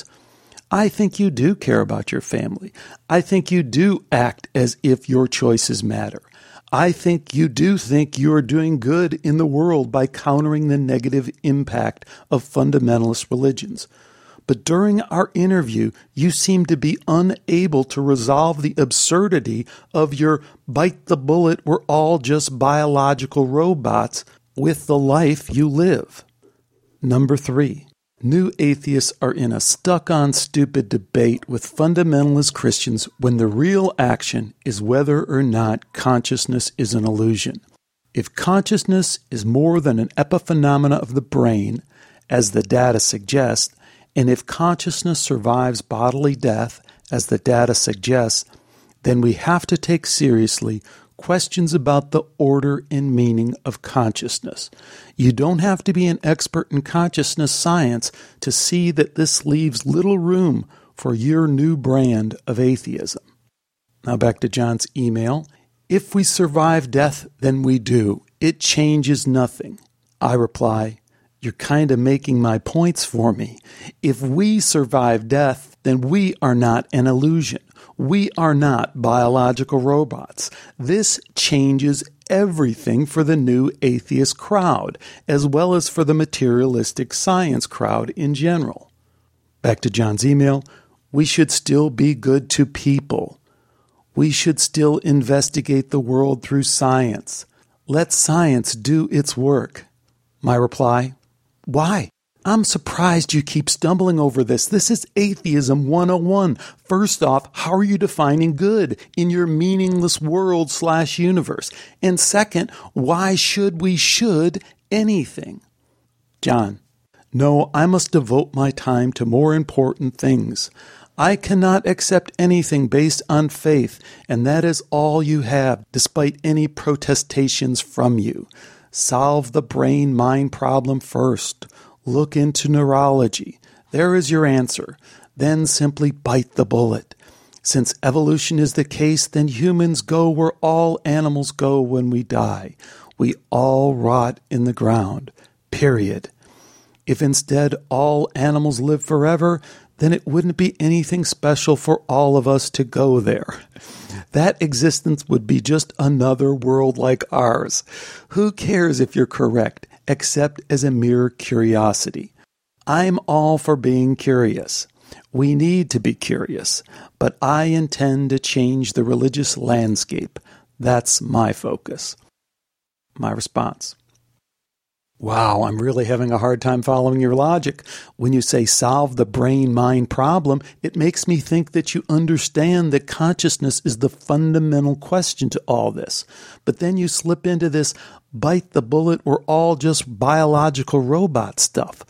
[SPEAKER 4] I think you do care about your family. I think you do act as if your choices matter. I think you do think you are doing good in the world by countering the negative impact of fundamentalist religions. But during our interview, you seem to be unable to resolve the absurdity of your bite the bullet, we're all just biological robots with the life you live. Number three, new atheists are in a stuck-on stupid debate with fundamentalist Christians when the real action is whether or not consciousness is an illusion. If consciousness is more than an epiphenomena of the brain, as the data suggests, and if consciousness survives bodily death, as the data suggests, then we have to take seriously questions about the order and meaning of consciousness. You don't have to be an expert in consciousness science to see that this leaves little room for your new brand of atheism. Now back to John's email. If we survive death, then we do. It changes nothing. I reply, you're kind of making my points for me. If we survive death, then we are not an illusion. We are not biological robots. This changes everything for the new atheist crowd, as well as for the materialistic science crowd in general. Back to John's email. We should still be good to people. We should still investigate the world through science. Let science do its work. My reply, why? I'm surprised you keep stumbling over this. This is Atheism one oh one. First off, how are you defining good in your meaningless world slash universe? And second, why should we should anything? John, no, I must devote my time to more important things. I cannot accept anything based on faith, and that is all you have, despite any protestations from you. Solve the brain-mind problem first. Look into neurology. There is your answer. Then simply bite the bullet. Since evolution is the case, then humans go where all animals go when we die. We all rot in the ground. Period. If instead all animals live forever, then it wouldn't be anything special for all of us to go there. That existence would be just another world like ours. Who cares if you're correct, except as a mere curiosity? I'm all for being curious. We need to be curious, but I intend to change the religious landscape. That's my focus. My response. Wow, I'm really having a hard time following your logic. When you say solve the brain-mind problem, it makes me think that you understand that consciousness is the fundamental question to all this. But then you slip into this bite the bullet, we're all just biological robot stuff.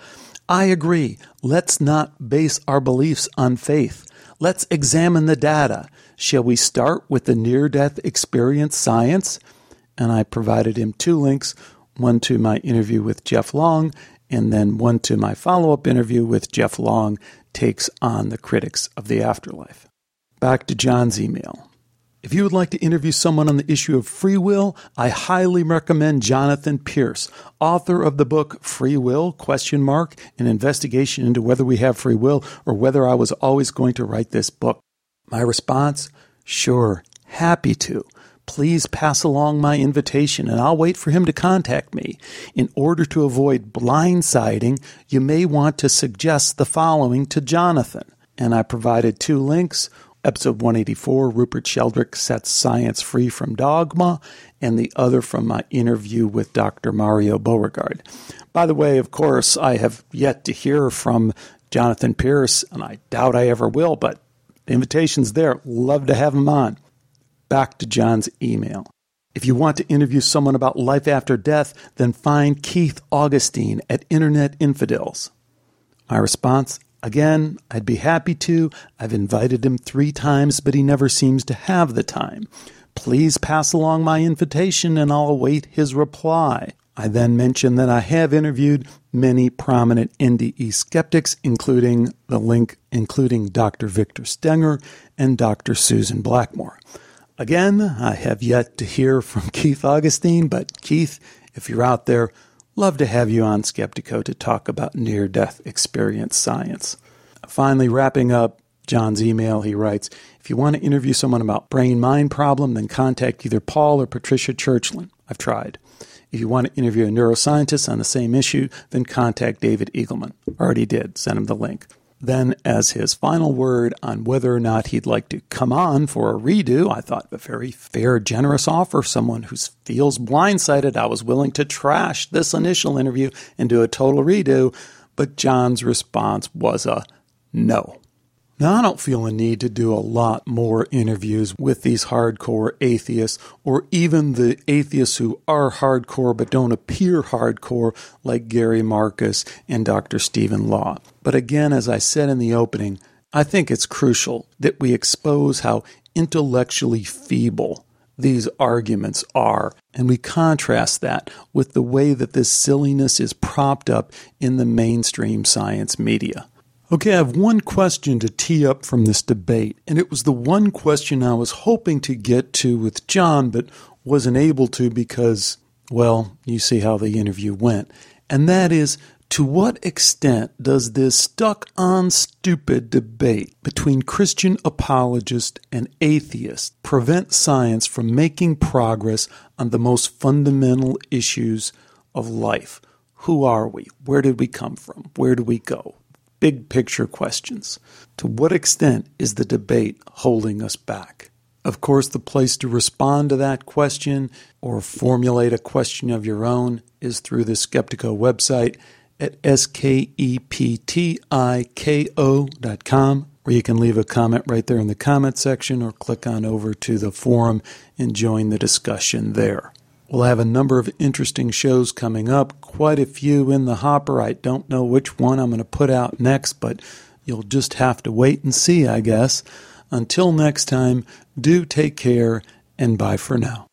[SPEAKER 4] I agree. Let's not base our beliefs on faith. Let's examine the data. Shall we start with the near-death experience science? And I provided him two links, one to my interview with Jeff Long, and then one to my follow-up interview with Jeff Long, Takes on the Critics of the Afterlife. Back to John's email. If you would like to interview someone on the issue of free will, I highly recommend Jonathan Pierce, author of the book Free Will, question mark, an investigation into whether we have free will or whether I was always going to write this book. My response? Sure, happy to. Please pass along my invitation and I'll wait for him to contact me. In order to avoid blindsiding, you may want to suggest the following to Jonathan. And I provided two links. Episode one eighty-four, Rupert Sheldrake Sets Science Free from Dogma, and the other from my interview with Doctor Mario Beauregard. By the way, of course, I have yet to hear from Jonathan Pierce, and I doubt I ever will, but the invitation's there. Love to have him on. Back to John's email. If you want to interview someone about life after death, then find Keith Augustine at Internet Infidels. My response? Again, I'd be happy to. I've invited him three times, but he never seems to have the time. Please pass along my invitation and I'll await his reply. I then mentioned that I have interviewed many prominent N D E skeptics, including the link, including Doctor Victor Stenger and Doctor Susan Blackmore. Again, I have yet to hear from Keith Augustine, but Keith, if you're out there, love to have you on Skeptico to talk about near-death experience science. Finally, wrapping up John's email, he writes, if you want to interview someone about brain-mind problem, then contact either Paul or Patricia Churchland. I've tried. If you want to interview a neuroscientist on the same issue, then contact David Eagleman. Already did. Send him the link. Then, as his final word on whether or not he'd like to come on for a redo, I thought a very fair, generous offer. Someone who feels blindsided. I was willing to trash this initial interview and do a total redo, but John's response was a no. Now, I don't feel a need to do a lot more interviews with these hardcore atheists, or even the atheists who are hardcore but don't appear hardcore, like Gary Marcus and Doctor Stephen Law. But again, as I said in the opening, I think it's crucial that we expose how intellectually feeble these arguments are, and we contrast that with the way that this silliness is propped up in the mainstream science media. Okay, I have one question to tee up from this debate, and it was the one question I was hoping to get to with John, but wasn't able to because, well, you see how the interview went. And that is, to what extent does this stuck-on-stupid debate between Christian apologists and atheists prevent science from making progress on the most fundamental issues of life? Who are we? Where did we come from? Where do we go? Big picture questions. To what extent is the debate holding us back? Of course, the place to respond to that question or formulate a question of your own is through the Skeptico website at skeptiko dot com, where you can leave a comment right there in the comment section or click on over to the forum and join the discussion there. We'll have a number of interesting shows coming up, quite a few in the hopper. I don't know which one I'm going to put out next, but you'll just have to wait and see, I guess. Until next time, do take care, and bye for now.